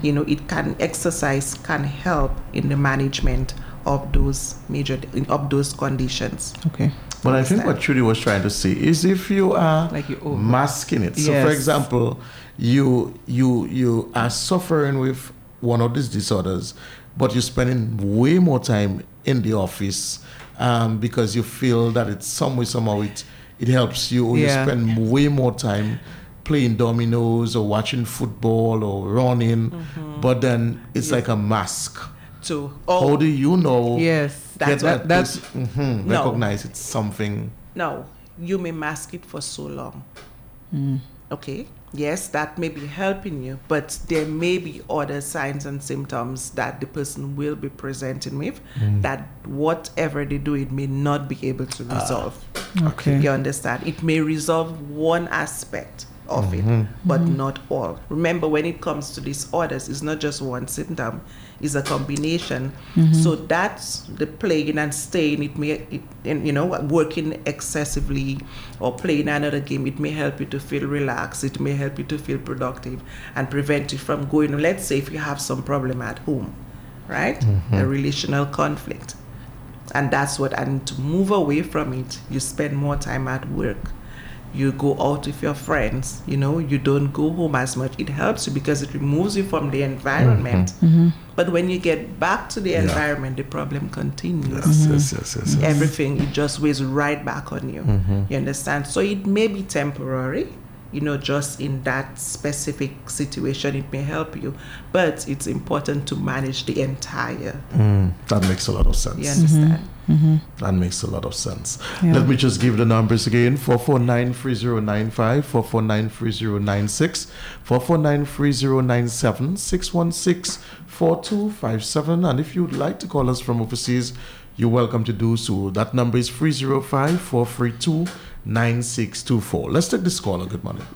exercise can help in the management of those conditions. Okay. But I think what Trudy was trying to say is, if you are masking it. So, for example, you are suffering with one of these disorders, but you're spending way more time in the office because you feel that it's somehow it helps you, or you spend way more time playing dominoes or watching football or running, but then it's like a mask. How do you know? Yes, that's recognize it's something. No, you may mask it for so long. Okay. Yes, that may be helping you, but there may be other signs and symptoms that the person will be presenting with that whatever they do, it may not be able to resolve. Okay. You understand? It may resolve one aspect of it, but not all. Remember, when it comes to disorders, it's not just one symptom, it's a combination. So that's the playing and staying. Working excessively or playing another game, it may help you to feel relaxed, it may help you to feel productive and prevent you from going. Let's say if you have some problem at home, right? A relational conflict. And to move away from it, you spend more time at work. You go out with your friends, you don't go home as much. It helps you because it removes you from the environment. But when you get back to the environment, the problem continues. Yes. Everything, it just weighs right back on you. You understand? So it may be temporary, just in that specific situation, it may help you. But it's important to manage the entire. That makes a lot of sense. You understand? That makes a lot of sense. Yeah. Let me just give the numbers again: 449-3095, 449-3096, 449-3097, 616-4257. And if you'd like to call us from overseas, you're welcome to do so. That number is 305-432-9624. Let's take this caller. Good morning.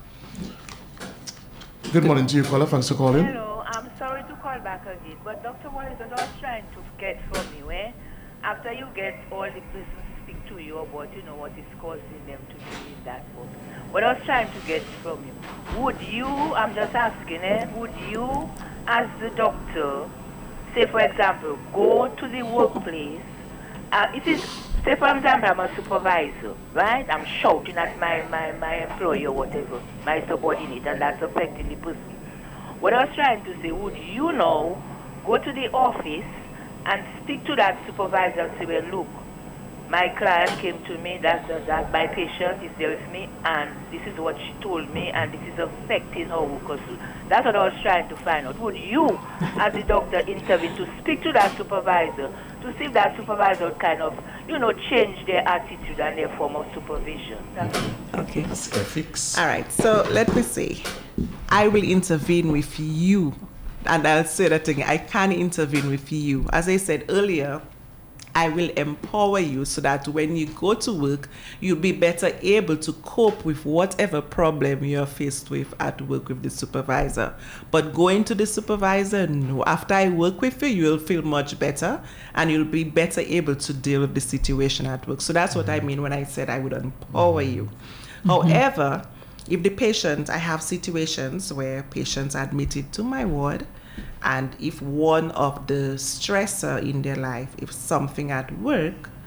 Good morning to you, caller. Thanks for calling. Hello, I'm sorry to call back again, but Dr. Wallace was always trying to get from you, after you get all the persons speak to you about, what is causing them to do that work. What I was trying to get from you, would you, I'm just asking, would you, as the doctor, say, for example, go to the workplace, say, for example, I'm a supervisor, right? I'm shouting at my employee or whatever, my subordinate, and that's affecting the person. What I was trying to say, would you go to the office and speak to that supervisor and say, well, look, my client came to me, that my patient is there with me, and this is what she told me, and this is affecting her work. That's what I was trying to find out. Would you, as the doctor, intervene to speak to that supervisor, to see if that supervisor would kind of, change their attitude and their form of supervision? Okay. That's ethics. All right. So let me see. I will intervene with you. And I'll say that again. I can intervene with you. As I said earlier, I will empower you so that when you go to work, you'll be better able to cope with whatever problem you're faced with at work with the supervisor. But going to the supervisor, no. After I work with you, you'll feel much better and you'll be better able to deal with the situation at work. So that's what I mean when I said I would empower you. However, if the patient, I have situations where patients are admitted to my ward, and if one of the stressor in their life, if something at work,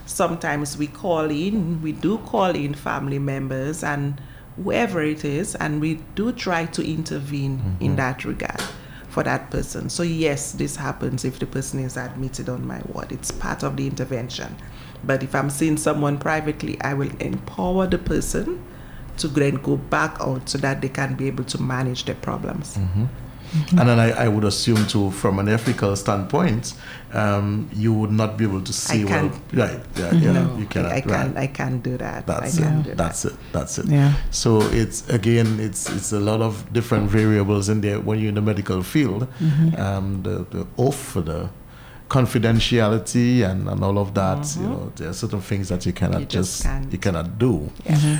sometimes we do call in family members and whoever it is, and we do try to intervene in that regard for that person. So yes, this happens if the person is admitted on my ward. It's part of the intervention. But if I'm seeing someone privately, I will empower the person to then go back out so that they can be able to manage their problems. And then I would assume too, from an ethical standpoint, you would not be able to see No, you cannot. I can't do that. That's it. Yeah. So it's a lot of different variables in there when you're in the medical field. The oath for the confidentiality and all of that. There are certain things that you cannot you cannot do.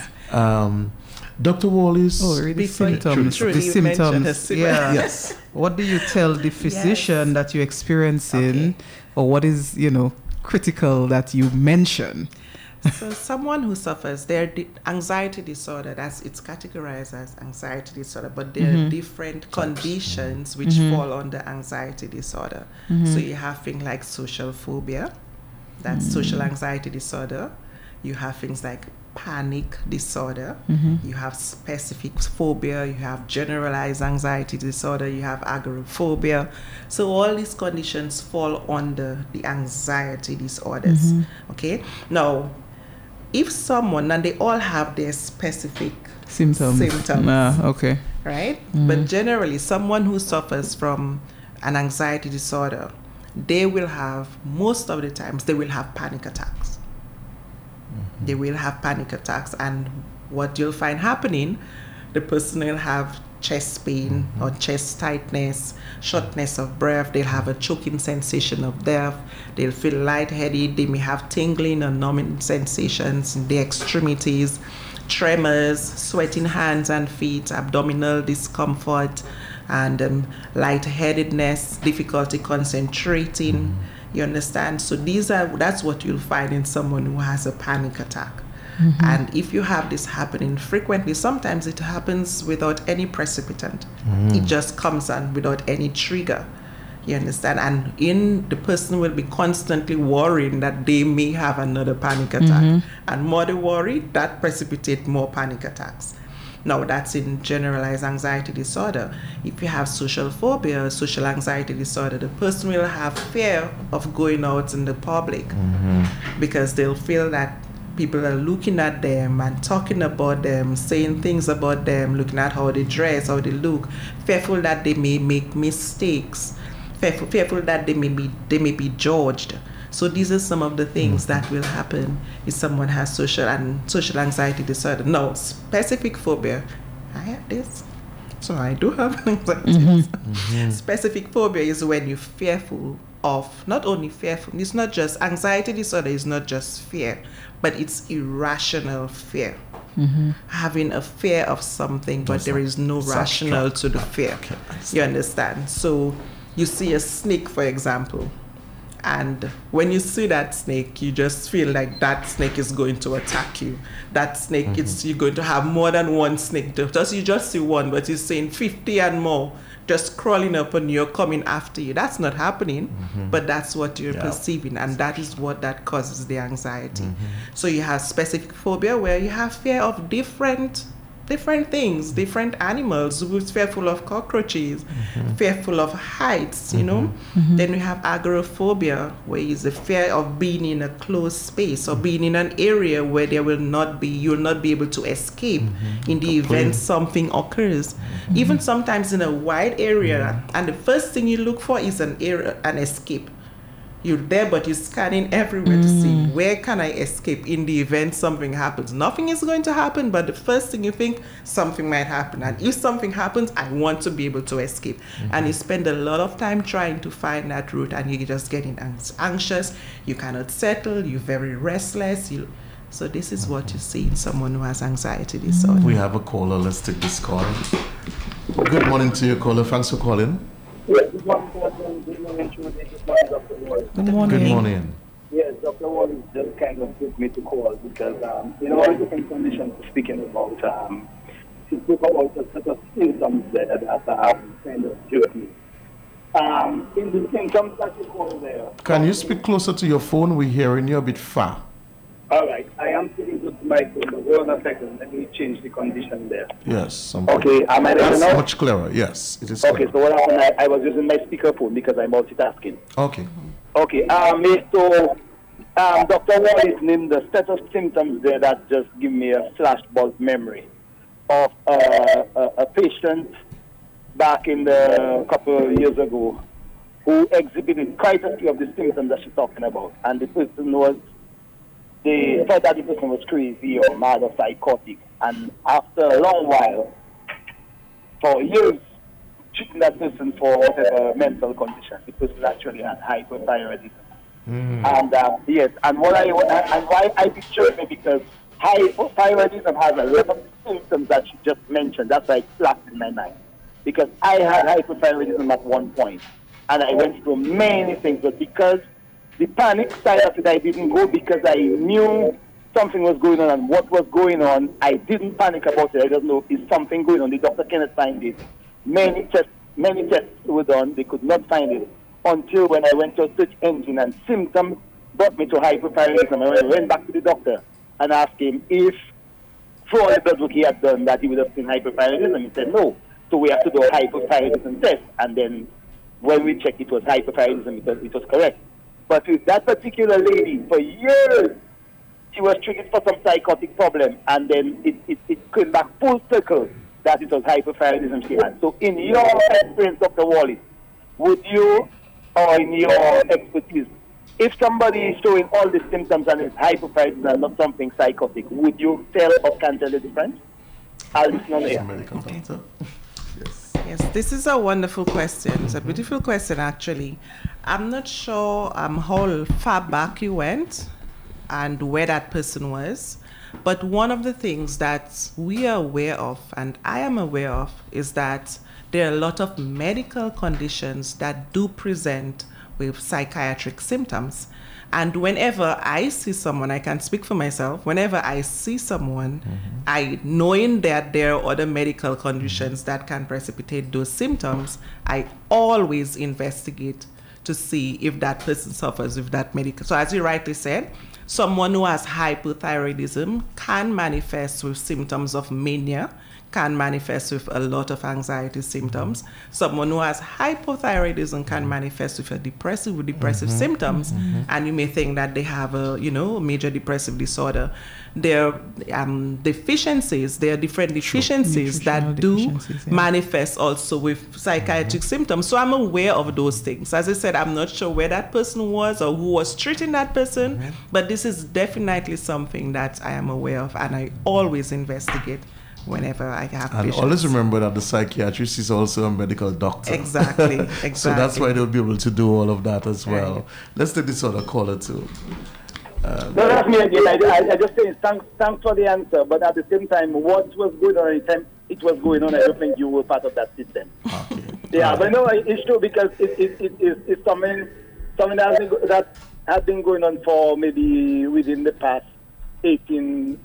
Dr. Wallace. The symptoms. Yeah. Yes. What do you tell the physician that you're experiencing, or what is, critical that you mention? So someone who suffers their anxiety disorder, it's categorized as anxiety disorder, but there are different conditions which fall under anxiety disorder. So you have things like social phobia, that's social anxiety disorder. You have things like panic disorder, you have specific phobia, you have generalized anxiety disorder, you have agoraphobia. So all these conditions fall under the anxiety disorders. Okay, now if someone, and they all have their specific symptoms. Okay. Right? But generally, someone who suffers from an anxiety disorder, they will have, most of the times, they will have panic attacks. They will have panic attacks, and what you'll find happening, the person will have chest pain or chest tightness, shortness of breath, they'll have a choking sensation of breath, they'll feel lightheaded, they may have tingling or numbing sensations in the extremities, tremors, sweating hands and feet, abdominal discomfort, and lightheadedness, difficulty concentrating. You understand? So that's what you'll find in someone who has a panic attack. And if you have this happening frequently, sometimes it happens without any precipitant. It just comes on without any trigger. You understand? And the person will be constantly worrying that they may have another panic attack. And more they worry, that precipitates more panic attacks. Now, that's in generalized anxiety disorder. If you have social phobia, social anxiety disorder, the person will have fear of going out in the public because they'll feel that people are looking at them and talking about them, saying things about them, looking at how they dress, how they look, fearful that they may make mistakes, fearful that they may be judged. So these are some of the things that will happen if someone has social anxiety disorder. No, specific phobia, I have this, so I do have anxiety. Specific phobia is when you're fearful of, not only fearful, it's not just, anxiety disorder is not just fear, but it's irrational fear. Having a fear of something, but there is no rationale to the fear. You understand? So you see a snake, for example, and when you see that snake, you just feel like that snake is going to attack you. That snake, you're going to have more than one snake. You just see one, but you're saying 50 and more just crawling up on you, coming after you. That's not happening, but that's what you're perceiving, and that is what that causes the anxiety. So you have specific phobia where you have fear of different things, different animals, who's fearful of cockroaches, fearful of heights, Then we have agoraphobia, where is the fear of being in a closed space or being in an area where you'll not be able to escape in the event something occurs. Even sometimes in a wide area, and the first thing you look for is an escape. You're there, but you're scanning everywhere to see where can I escape in the event something happens. Nothing is going to happen, but the first thing you think, something might happen. And if something happens, I want to be able to escape. And you spend a lot of time trying to find that route, and you're just getting anxious. You cannot settle. You're very restless. So this is what you see in someone who has anxiety disorder. We have a caller. Let's take this call. Good morning to you, caller. Thanks for calling. Yes, good morning to Dr. Wall. Good morning. Good morning. Yes, Dr. Wall just kind of took me to call because, all different conditions speaking about, she spoke about a set of symptoms there that kind of jerked me. In the symptoms that you call there. Can you speak closer to your phone? We're hearing you a bit far. All right. I am sitting with my phone. Hold on a second. Let me change the condition there. Yes. Okay. Am I ready That's now? much clearer. Yes, it is Okay. clear. So what happened? I was using my speakerphone because I'm multitasking. Okay. Okay. So Dr. Wallace named the set of symptoms there that just give me a flashbulb memory of a patient back in the couple of years ago who exhibited quite a few of the symptoms that she's talking about. And the person they thought that the person was crazy or mad or psychotic. And after a long while, for years, treating that person for whatever mental condition, the person actually had hypothyroidism. And yes, and why I picture it because hypothyroidism has a lot of symptoms that you just mentioned. That's why it flashed in my mind. Because I had hypothyroidism at one point, and I went through many things, but because the panic side of it, I didn't go because I knew something was going on, and what was going on, I didn't panic about it. I don't know, is something going on? The doctor cannot find it. Many tests were done, they could not find it until when I went to a search engine and symptoms brought me to hypothyroidism. And when I went back to the doctor and asked him if through all the blood work he had done that he would have seen hypothyroidism, he said no. So we have to do a hypothyroidism test, and then when we checked it was hypothyroidism, it was correct. But with that particular lady, for years, she was treated for some psychotic problem, and then it came back full circle that it was hypothyroidism she had. So in your experience, Dr. Wallace, would you, or in your expertise, if somebody is showing all the symptoms and it's hypothyroidism and not something psychotic, would you tell or can tell the difference? I'll listen on air. Medical doctor. Yes, this is a wonderful question. It's a beautiful question, actually. I'm not sure how far back you went and where that person was, but one of the things that we are aware of, and I am aware of, is that there are a lot of medical conditions that do present with psychiatric symptoms. And whenever I see someone, I can speak for myself, whenever I see someone, I knowing that there are other medical conditions that can precipitate those symptoms, I always investigate to see if that person suffers with that medical. So as you rightly said, someone who has hypothyroidism can manifest with symptoms of mania, can manifest with a lot of anxiety symptoms. Someone who has hypothyroidism can manifest with depressive symptoms, and you may think that they have a major depressive disorder. There are deficiencies. There are different deficiencies that do manifest also with psychiatric symptoms. So I'm aware of those things. As I said, I'm not sure where that person was or who was treating that person, but this is definitely something that I am aware of, and I always investigate whenever I have and patients. Always remember that the psychiatrist is also a medical doctor. Exactly. So that's why they'll be able to do all of that as well. Right. Let's take this other caller too. No, that's me again. I just say thanks for the answer, but at the same time, what was going on at the time it was going on, I don't think you were part of that system. Okay. Yeah, but no, it's true because it's something that has been going on for maybe within the past 18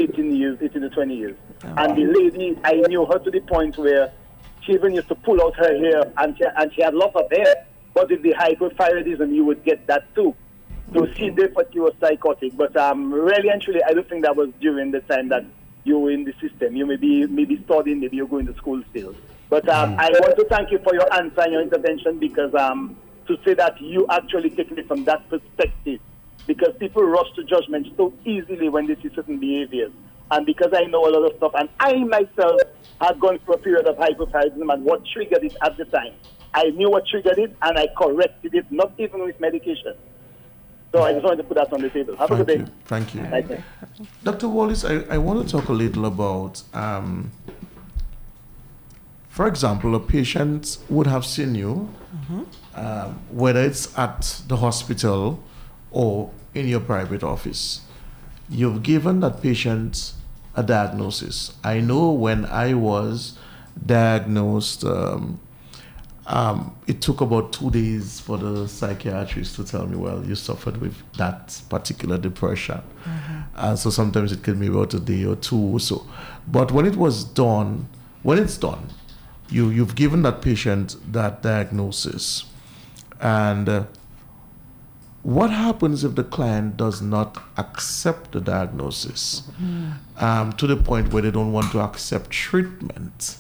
to 20 years. Oh. And the lady, I knew her to the point where she even used to pull out her hair, and she had lots of hair. But with the hypothyroidism, you would get that too. So she did, but she was psychotic. But really and truly, I don't think that was during the time that you were in the system. You may be studying, maybe you're going to school still. But I want to thank you for your answer and your intervention, because to say that you actually taking it from that perspective, because people rush to judgment so easily when they see certain behaviors. And because I know a lot of stuff, and I myself had gone through a period of hypothyroidism, and what triggered it at the time, I knew what triggered it, and I corrected it, not even with medication. So I just wanted to put that on the table. Have a good day. Thank you. Dr. Wallace, I want to talk a little about, for example, a patient would have seen you, whether it's at the hospital or in your private office. You've given that patient a diagnosis. I know when I was diagnosed, it took about 2 days for the psychiatrist to tell me, well, you suffered with that particular depression. So sometimes it can be about a day or two or so. But when it's done, you've given that patient that diagnosis. And what happens if the client does not accept the diagnosis to the point where they don't want to accept treatment?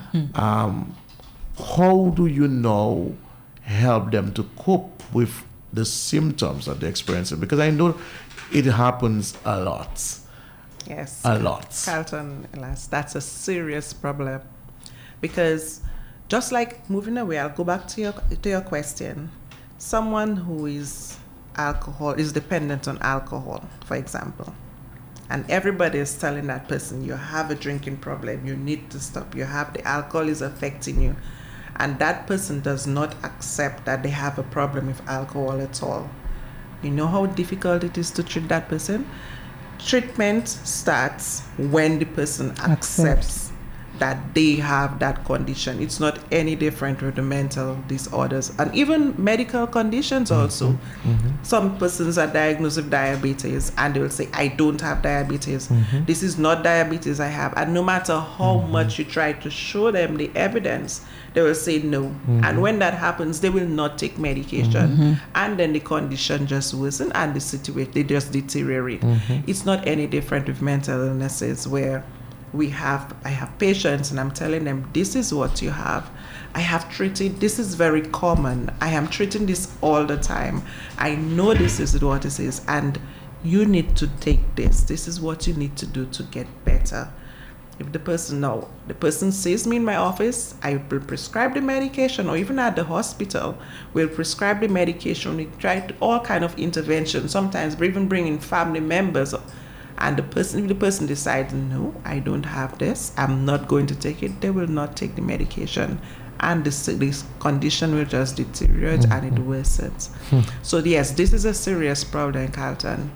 How do you now help them to cope with the symptoms that they're experiencing? Because I know it happens a lot. Yes. A lot. Carlton, that's a serious problem. Because just like moving away, I'll go back to your question. Someone who is dependent on alcohol, for example, and everybody is telling that person, you have a drinking problem, you need to stop, the alcohol is affecting you, and that person does not accept that they have a problem with alcohol at all. You know how difficult it is to treat that person? Treatment starts when the person accepts that they have that condition. It's not any different with the mental disorders and even medical conditions also. Some persons are diagnosed with diabetes and they will say, I don't have diabetes. This is not diabetes I have. And no matter how much you try to show them the evidence, they will say no. And when that happens, they will not take medication. And then the condition just worsens and the situation, they just deteriorate. It's not any different with mental illnesses where I have patients and I'm telling them, this is what you have. I have treated, this is very common. I am treating this all the time. I know this is what it is and you need to take this. This is what you need to do to get better. If the person sees me in my office, I will prescribe the medication, or even at the hospital, we'll prescribe the medication. We try all kind of interventions, sometimes we even bring in family members. And if the person decides, no, I don't have this, I'm not going to take it, they will not take the medication. And this condition will just deteriorate and it worsens. So yes, this is a serious problem in Carlton.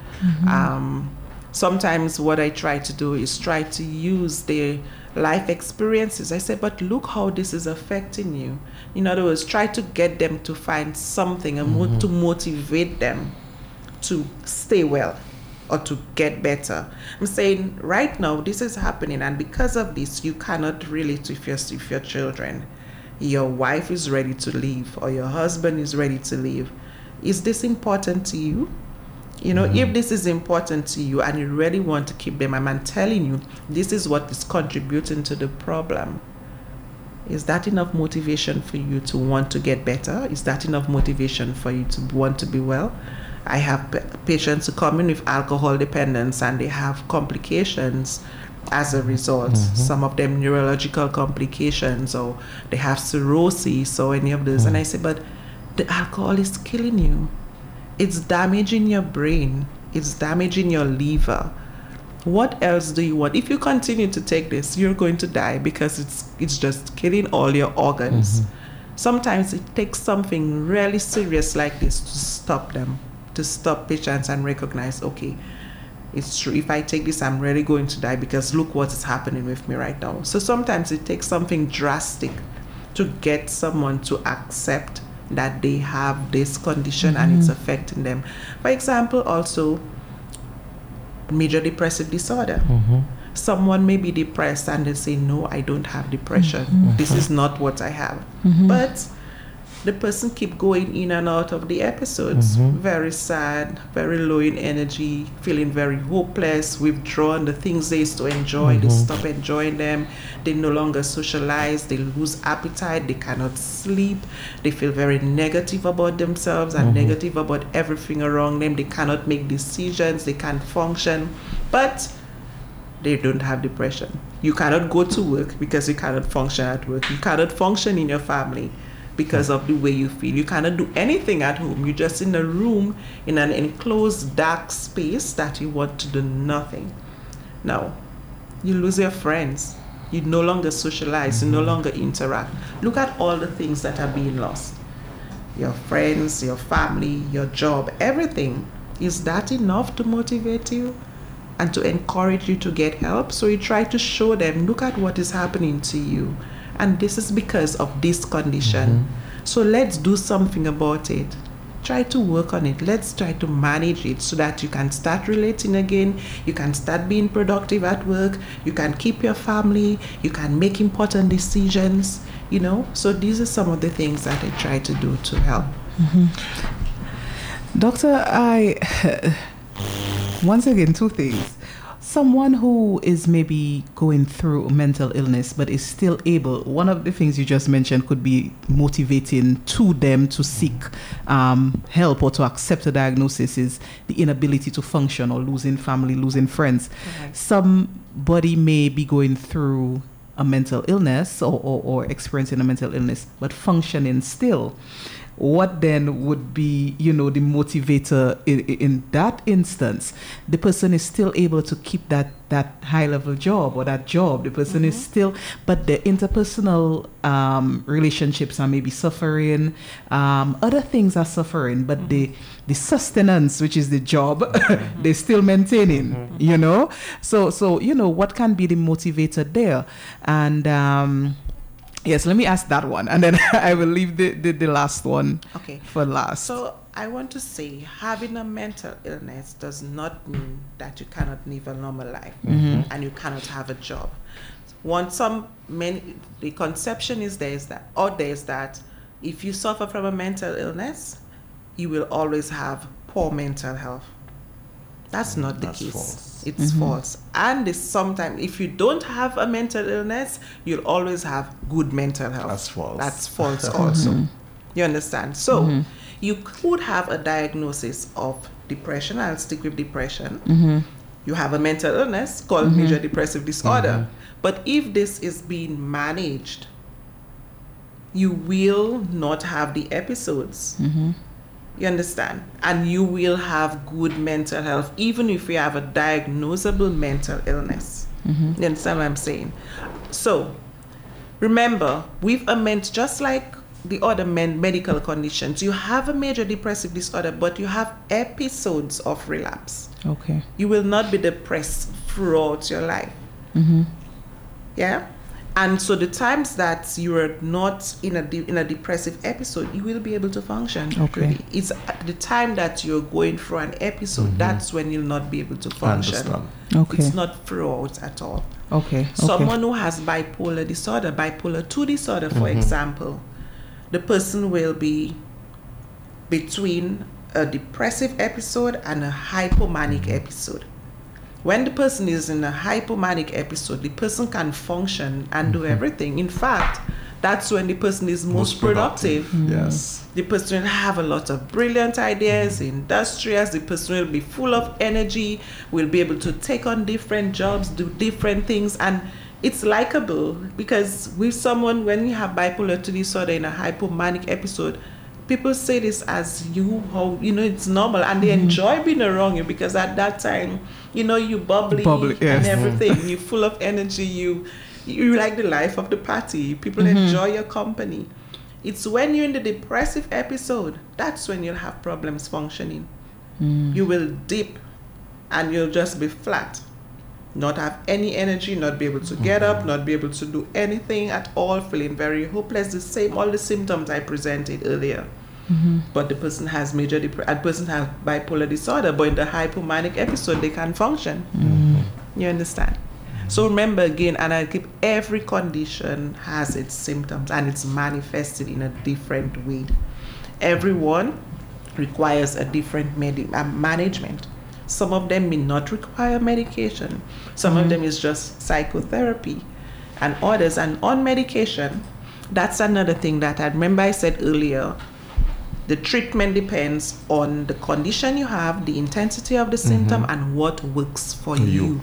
Sometimes what I try to do is try to use their life experiences. I say, but look how this is affecting you. In other words, try to get them to find something to motivate them to stay well or to get better. I'm saying right now this is happening, and because of this you cannot relate with your children. Your wife is ready to leave or your husband is ready to leave. Is this important to you? If this is important to you and you really want to keep them, I'm telling you, this is what is contributing to the problem. Is that enough motivation for you to want to get better? Is that enough motivation for you to want to be well? I have patients who come in with alcohol dependence and they have complications as a result. Some of them neurological complications, or they have cirrhosis or any of those. And I say, but the alcohol is killing you. It's damaging your brain. It's damaging your liver. What else do you want? If you continue to take this, you're going to die because it's just killing all your organs. Sometimes it takes something really serious like this to stop them, to stop patients and recognize, okay, it's true. If I take this, I'm really going to die because look what is happening with me right now. So sometimes it takes something drastic to get someone to accept that they have this condition and it's affecting them. For example, also major depressive disorder. Someone may be depressed and they say, no, I don't have depression. This is not what I have. But the person keep going in and out of the episodes, very sad, very low in energy, feeling very hopeless, withdrawn. The things they used to enjoy, they stop enjoying them. They no longer socialize, they lose appetite, they cannot sleep, they feel very negative about themselves and negative about everything around them. They cannot make decisions, they can't function, but they don't have depression. You cannot go to work because you cannot function at work. You cannot function in your family because of the way you feel. You cannot do anything at home. You're just in a room, in an enclosed, dark space that you want to do nothing. Now, you lose your friends. You no longer socialize. You no longer interact. Look at all the things that are being lost. Your friends, your family, your job, everything. Is that enough to motivate you and to encourage you to get help? So you try to show them, look at what is happening to you. And this is because of this condition. So let's do something about it. Try to work on it. Let's try to manage it so that you can start relating again. You can start being productive at work. You can keep your family. You can make important decisions, So these are some of the things that I try to do to help. Doctor, once again, two things. Someone who is maybe going through mental illness but is still able, one of the things you just mentioned could be motivating to them to seek help or to accept a diagnosis is the inability to function or losing family, losing friends. Okay. Somebody may be going through a mental illness or experiencing a mental illness but functioning still. What then would be, the motivator in that instance? The person is still able to keep that high-level job or that job. The person is still, but the interpersonal relationships are maybe suffering. Other things are suffering, but the sustenance, which is the job, they're still maintaining, So, what can be the motivator there? And... yes, let me ask that one, and then I will leave the last one for last. So I want to say, having a mental illness does not mean that you cannot live a normal life and you cannot have a job. The conception is that if you suffer from a mental illness, you will always have poor mental health. That's not the case. False. It's false. And sometimes, if you don't have a mental illness, you'll always have good mental health. That's false. That's false also. You understand? So, you could have a diagnosis of depression. I'll stick with depression. You have a mental illness called major depressive disorder. But if this is being managed, you will not have the episodes. You understand? And you will have good mental health, even if you have a diagnosable mental illness. You understand what I'm saying? So, remember, just like the other medical conditions, you have a major depressive disorder, but you have episodes of relapse. Okay. You will not be depressed throughout your life. Yeah? And so the times that you are not in a depressive episode, you will be able to function. Okay. Really. It's at the time that you're going through an episode, that's when you'll not be able to function. Understand. Okay. It's not throughout at all. Okay. Someone who has bipolar disorder, bipolar 2 disorder, for example, the person will be between a depressive episode and a hypomanic episode. When the person is in a hypomanic episode, the person can function and do everything. In fact, that's when the person is most productive. Yes. The person will have a lot of brilliant ideas, industrious. The person will be full of energy, will be able to take on different jobs, do different things. And it's likable because with someone, when you have bipolar 2 disorder in a hypomanic episode, people say this as it's normal, and they enjoy being around you because at that time, you bubbly yes. and everything. You're full of energy. You like the life of the party. People enjoy your company. It's when you're in the depressive episode, that's when you'll have problems functioning. You will dip and you'll just be flat. Not have any energy, not be able to get up, not be able to do anything at all, feeling very hopeless, all the symptoms I presented earlier. But the person has major depression, person has bipolar disorder, but in the hypomanic episode, they can function. You understand? So remember again, and I keep, every condition has its symptoms and it's manifested in a different way. Everyone requires a different management. Some of them may not require medication. Some of them is just psychotherapy. And others, and on medication, that's another thing that I remember I said earlier. The treatment depends on the condition you have, the intensity of the symptom, and what works for you.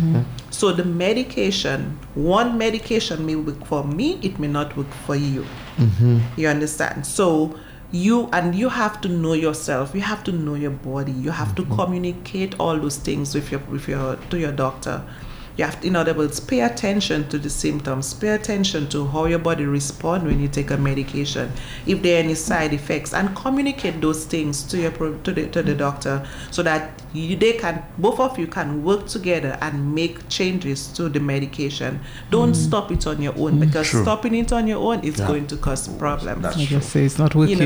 So the medication, one medication may work for me, it may not work for you. You understand? So you have to know yourself. You have to know your body. You have to communicate all those things with your doctor. You have to, in other words, pay attention to the symptoms. Pay attention to how your body responds when you take a medication, if there are any side effects, and communicate those things to the doctor so that both of you can work together and make changes to the medication. Don't stop it on your own, because stopping it on your own is going to cause problems. I just say it's not working.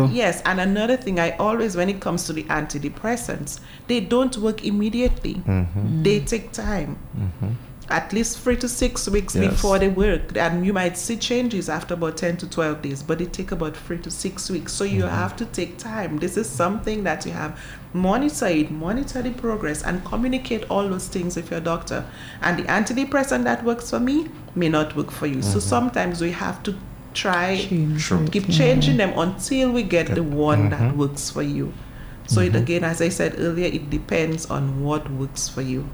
And another thing, I always, when it comes to the antidepressants, they don't work immediately. They take time. at least 3 to 6 weeks Yes. before they work, and you might see changes after about 10 to 12 days, but it take about 3 to 6 weeks. So you have to take time. This is something that you have monitor the progress, and communicate all those things with your doctor. And the antidepressant that works for me may not work for you. So sometimes we have to try keep changing them until we get the one that works for you. So it, again, as I said earlier, it depends on what works for you.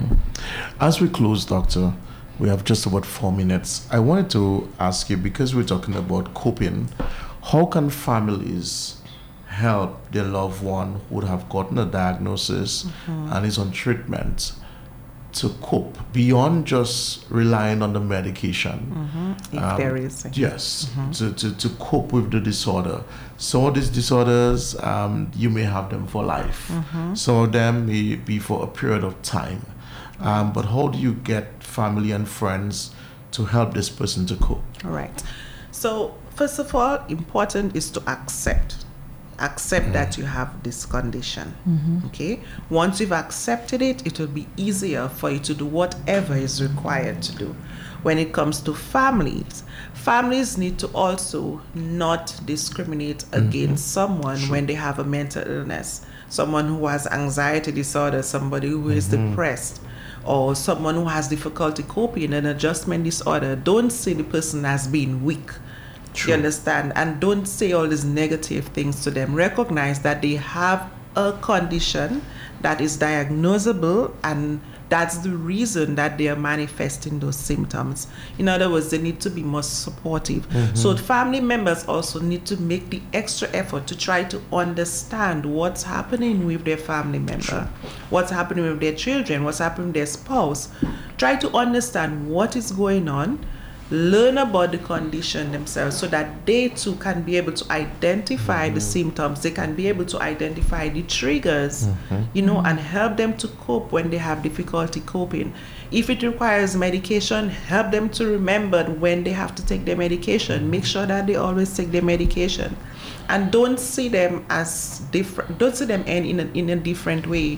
As we close, doctor, we have just about 4 minutes. I wanted to ask you, because we're talking about coping, how can families help their loved one who would have gotten a diagnosis and is on treatment to cope beyond just relying on the medication? If there is. Yes, to cope with the disorder. Some of these disorders, you may have them for life. Some of them may be for a period of time. But how do you get family and friends to help this person to cope? All right. So first of all, important is to accept that you have this condition. Okay. Once you've accepted it, it will be easier for you to do whatever is required to do. When it comes to families need to also not discriminate against someone when they have a mental illness. Someone who has anxiety disorder, somebody who is depressed, or someone who has difficulty coping, an adjustment disorder. Don't see the person as being weak. You understand? And don't say all these negative things to them. Recognize that they have a condition that is diagnosable, and that's the reason that they are manifesting those symptoms. In other words, they need to be more supportive. So family members also need to make the extra effort to try to understand what's happening with their family member, what's happening with their children, what's happening with their spouse. Try to understand what is going on, learn about the condition themselves, so that they too can be able to identify the symptoms. They can be able to identify the triggers, and help them to cope when they have difficulty coping. If it requires medication, help them to remember when they have to take their medication. Make sure that they always take their medication, and don't see them as different. Don't see them in a different way.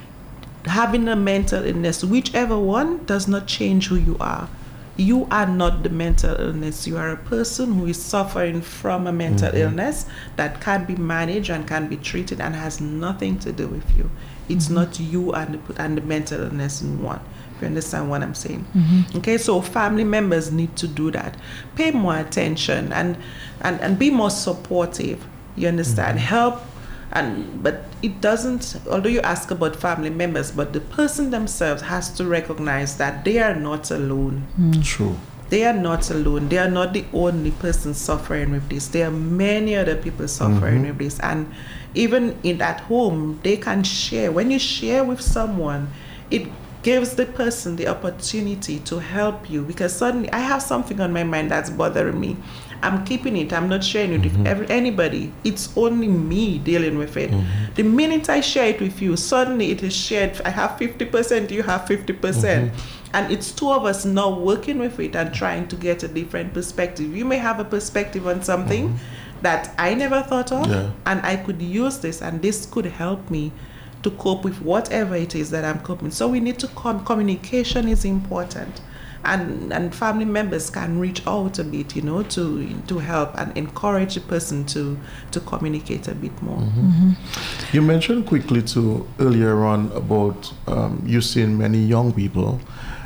Having a mental illness, whichever one, does not change who you are. You are not the mental illness. You are a person who is suffering from a mental illness that can be managed and can be treated and has nothing to do with you. It's not you and the mental illness in one. If you understand what I'm saying. Okay, so family members need to do that. Pay more attention and be more supportive. You understand? Help. But it doesn't, although you ask about family members, but the person themselves has to recognize that they are not alone. True. They are not alone. They are not the only person suffering with this. There are many other people suffering with this. And even at home, they can share. When you share with someone, it gives the person the opportunity to help you, because suddenly I have something on my mind that's bothering me. I'm keeping it. I'm not sharing it with anybody. It's only me dealing with it. The minute I share it with you, suddenly it is shared. I have 50%, you have 50%. And it's two of us now working with it and trying to get a different perspective. You may have a perspective on something that I never thought of, and I could use this, and this could help me to cope with whatever it is that I'm coping. So we need to communication is important. And family members can reach out a bit, to help and encourage a person to communicate a bit more. You mentioned quickly too earlier on about you seeing many young people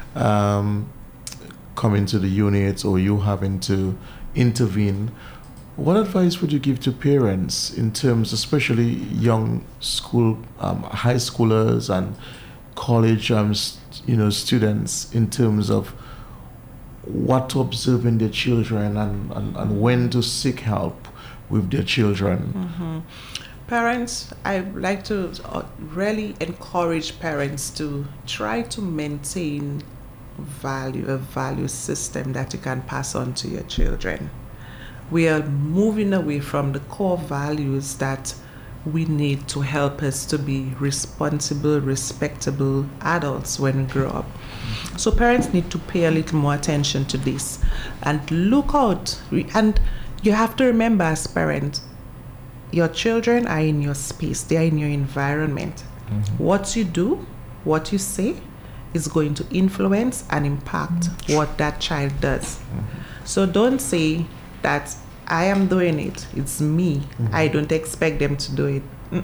coming to the unit, or you having to intervene. What advice would you give to parents in terms, especially young high schoolers and college, students, in terms of what to observe in their children and when to seek help with their children? Parents, I like to really encourage parents to try to maintain a value system that you can pass on to your children. We are moving away from the core values that we need to help us to be responsible, respectable adults when we grow up. So parents need to pay a little more attention to this and look out. And you have to remember, as parents, your children are in your space. They are in your environment. What you do, what you say, is going to influence and impact what that child does. So don't say that I am doing it, it's me. I don't expect them to do it.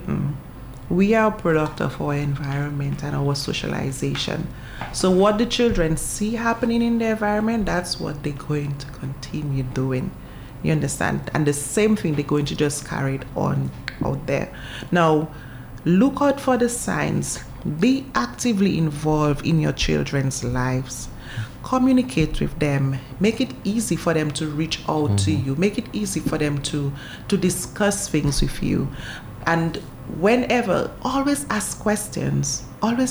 We are a product of our environment and our socialization. So what the children see happening in the environment, that's what they're going to continue doing. You understand? And the same thing they're going to just carry it on out there. Now, look out for the signs. Be actively involved in your children's lives. Communicate with them. Make it easy for them to reach out to you. Make it easy for them to discuss things with you. And whenever, always ask questions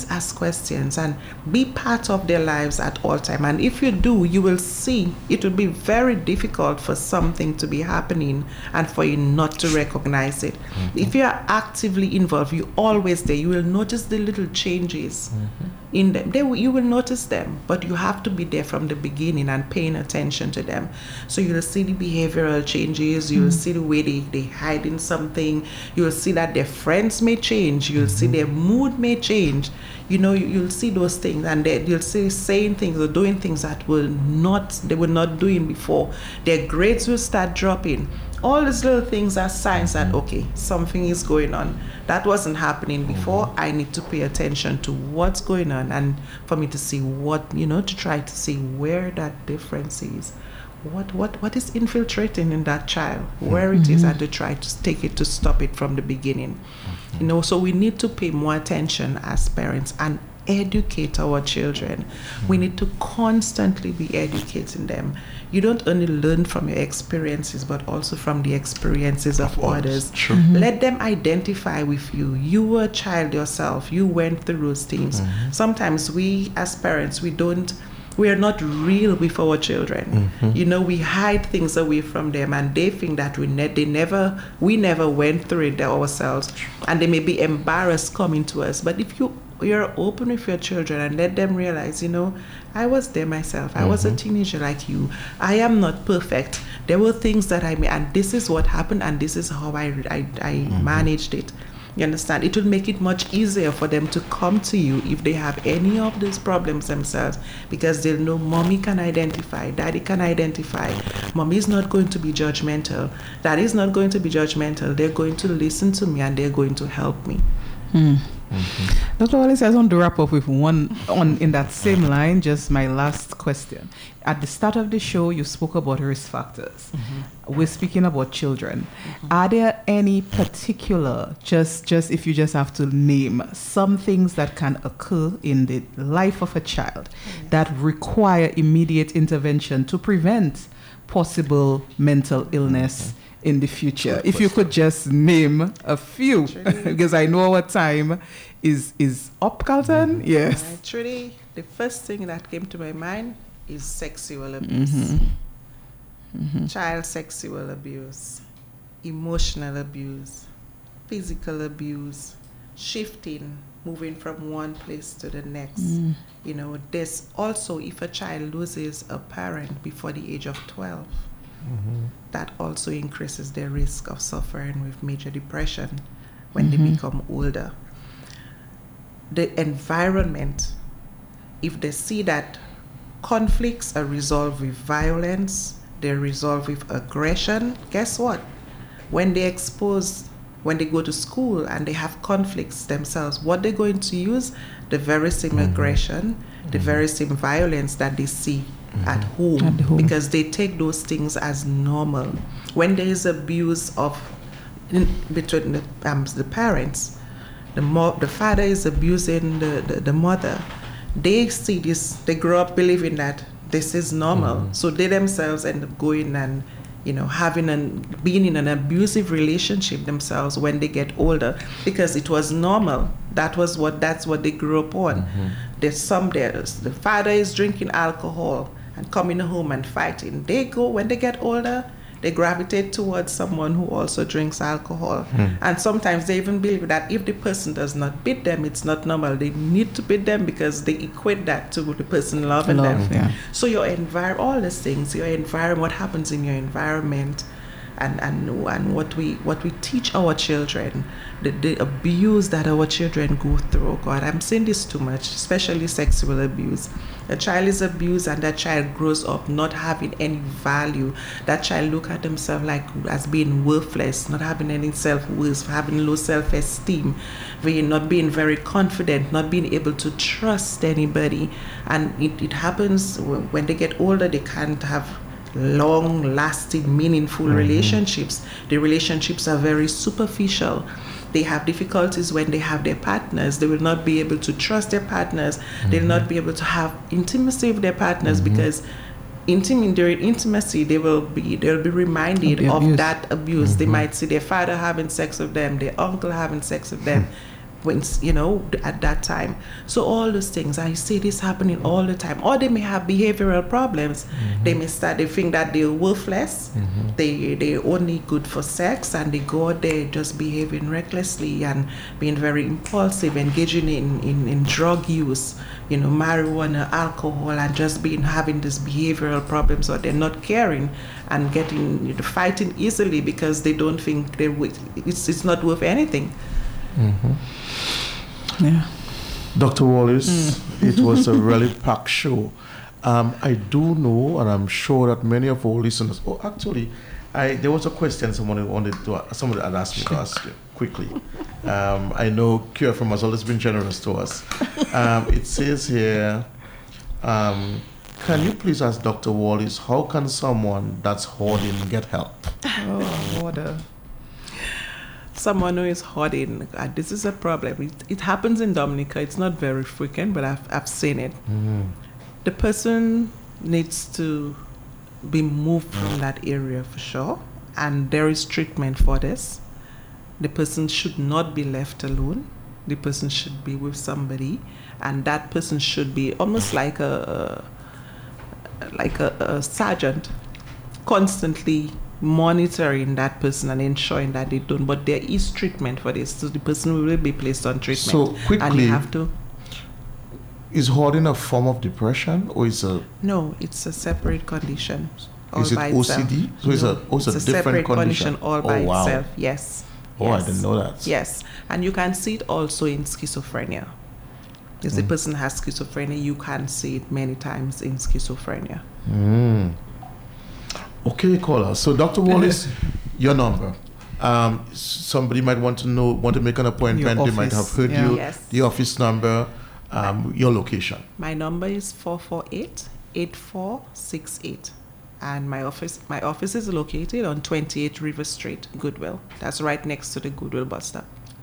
and be part of their lives at all time. And if you do, you will see it will be very difficult for something to be happening and for you not to recognize it. If you are actively involved, you always there, you will notice the little changes in them. You will notice them, but you have to be there from the beginning and paying attention to them. So you will see the behavioral changes, you will see the way they hide in something, you will see that their friends may change, you'll see their mood may change. You'll see those things, and you'll see saying things or doing things that they were not doing before. Their grades will start dropping. All these little things are signs that, okay, something is going on. That wasn't happening before. I need to pay attention to what's going on, and for me to see what, to try to see where that difference is. What is infiltrating in that child, where it is, and to try to take it, to stop it from the beginning. So we need to pay more attention as parents and educate our children. We need to constantly be educating them. You don't only learn from your experiences, but also from the experiences of others. Let them identify with you. You were a child yourself. You went through those things. Sometimes we as parents, we are not real with our children. We hide things away from them, and they think that we never went through it ourselves, and they may be embarrassed coming to us. But if you're open with your children and let them realize, I was there myself. I was a teenager like you. I am not perfect. There were things that and this is what happened, and this is how I managed it. You understand? It will make it much easier for them to come to you if they have any of these problems themselves, because they'll know mommy can identify, daddy can identify. Mommy is not going to be judgmental. Daddy is not going to be judgmental. They're going to listen to me and they're going to help me. Dr. Wallace, I want to wrap up with one in that same line, just my last question. At the start of the show, you spoke about risk factors. We're speaking about children. Are there any particular, just if you just have to name some things that can occur in the life of a child that require immediate intervention to prevent possible mental illness in the future? If you could just name a few, because I know our time is up, Carlton. Yes. Trudy, the first thing that came to my mind is sexual abuse. Child sexual abuse, emotional abuse, physical abuse, shifting, moving from one place to the next. There's also, if a child loses a parent before the age of 12, that also increases their risk of suffering with major depression when they become older. The environment, if they see that conflicts are resolved with violence, they're resolved with aggression, guess what? When they go to school and they have conflicts themselves, what they're going to use? The very same aggression, the very same violence that they see at home, because they take those things as normal. When there is abuse between the parents, the father is abusing the mother, they see this, they grow up believing that this is normal. So they themselves end up going and being in an abusive relationship themselves when they get older, because it was normal. That's what they grew up on. The father is drinking alcohol and coming home and fighting. When they get older, they gravitate towards someone who also drinks alcohol. And sometimes they even believe that if the person does not beat them, it's not normal. They need to beat them because they equate that to the person loving them. Yeah. So your environment, all these things, your environment, what happens in your environment and what we teach our children, the abuse that our children go through. Oh God, I'm saying this too much, especially sexual abuse. A child is abused and that child grows up not having any value. That child look at themselves like as being worthless, not having any self-worth, having low self-esteem, not being very confident, not being able to trust anybody. And it happens when they get older, they can't have long-lasting, meaningful relationships. The relationships are very superficial. They have difficulties when they have their partners. They will not be able to trust their partners. They'll not be able to have intimacy with their partners because during intimacy they'll be reminded of that abuse. They might see their father having sex with them, their uncle having sex with them. When at that time. So all those things, I see this happening all the time. Or they may have behavioral problems. They think that they're worthless. They're only good for sex, and they go out there just behaving recklessly and being very impulsive, engaging in drug use, marijuana, alcohol, and just having these behavioral problems, or they're not caring and fighting easily because they don't think it's not worth anything. Yeah. Dr. Wallace, it was a really packed show. I do know, and I'm sure that many of our listeners. Oh, actually, there was a question somebody had asked me to ask you quickly. I know Cure From has always been generous to us. It says here, can you please ask Dr. Wallace, how can someone that's hoarding get help? Oh, water. Someone who is hoarding, this is a problem. It happens in Dominica. It's not very frequent, but I've seen it. The person needs to be moved from that area for sure, and there is treatment for this. The person should not be left alone. The person should be with somebody, and that person should be almost like a sergeant, constantly monitoring that person and ensuring that they don't. But there is treatment for this, so the person will be placed on treatment. So quickly, and you have to. Is hoarding a form of depression, or is a? No, it's a separate condition. Is it OCD? So it's a different separate condition all by itself. Yes. Oh, yes. I didn't know that. Yes, and you can see it also in schizophrenia. If the person has schizophrenia, you can see it many times in schizophrenia. Okay, caller. So, Dr. Wallace, your number. Somebody might want to make an appointment. They might have heard you. Yes. The office number, your location. My number is 448-8468. And my office is located on 28 River Street, Goodwill. That's right next to the Goodwill bus stop.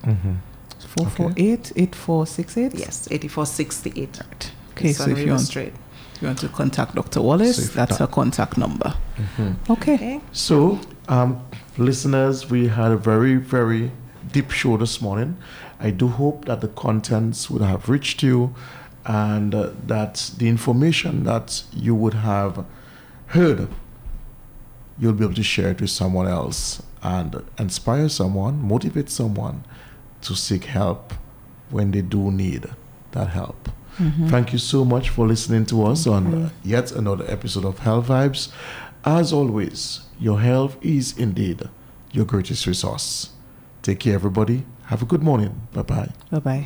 448-8468? Yes, 8468. Right. Okay, so if you want to contact Dr. Wallace, that's her contact number. Okay. So, listeners, we had a very, very deep show this morning. I do hope that the contents would have reached you, and that the information that you would have heard, you'll be able to share it with someone else and inspire someone, motivate someone to seek help when they do need that help. Thank you so much for listening to us on yet another episode of Health Vibes. As always, your health is indeed your greatest resource. Take care, everybody. Have a good morning. Bye-bye. Bye-bye.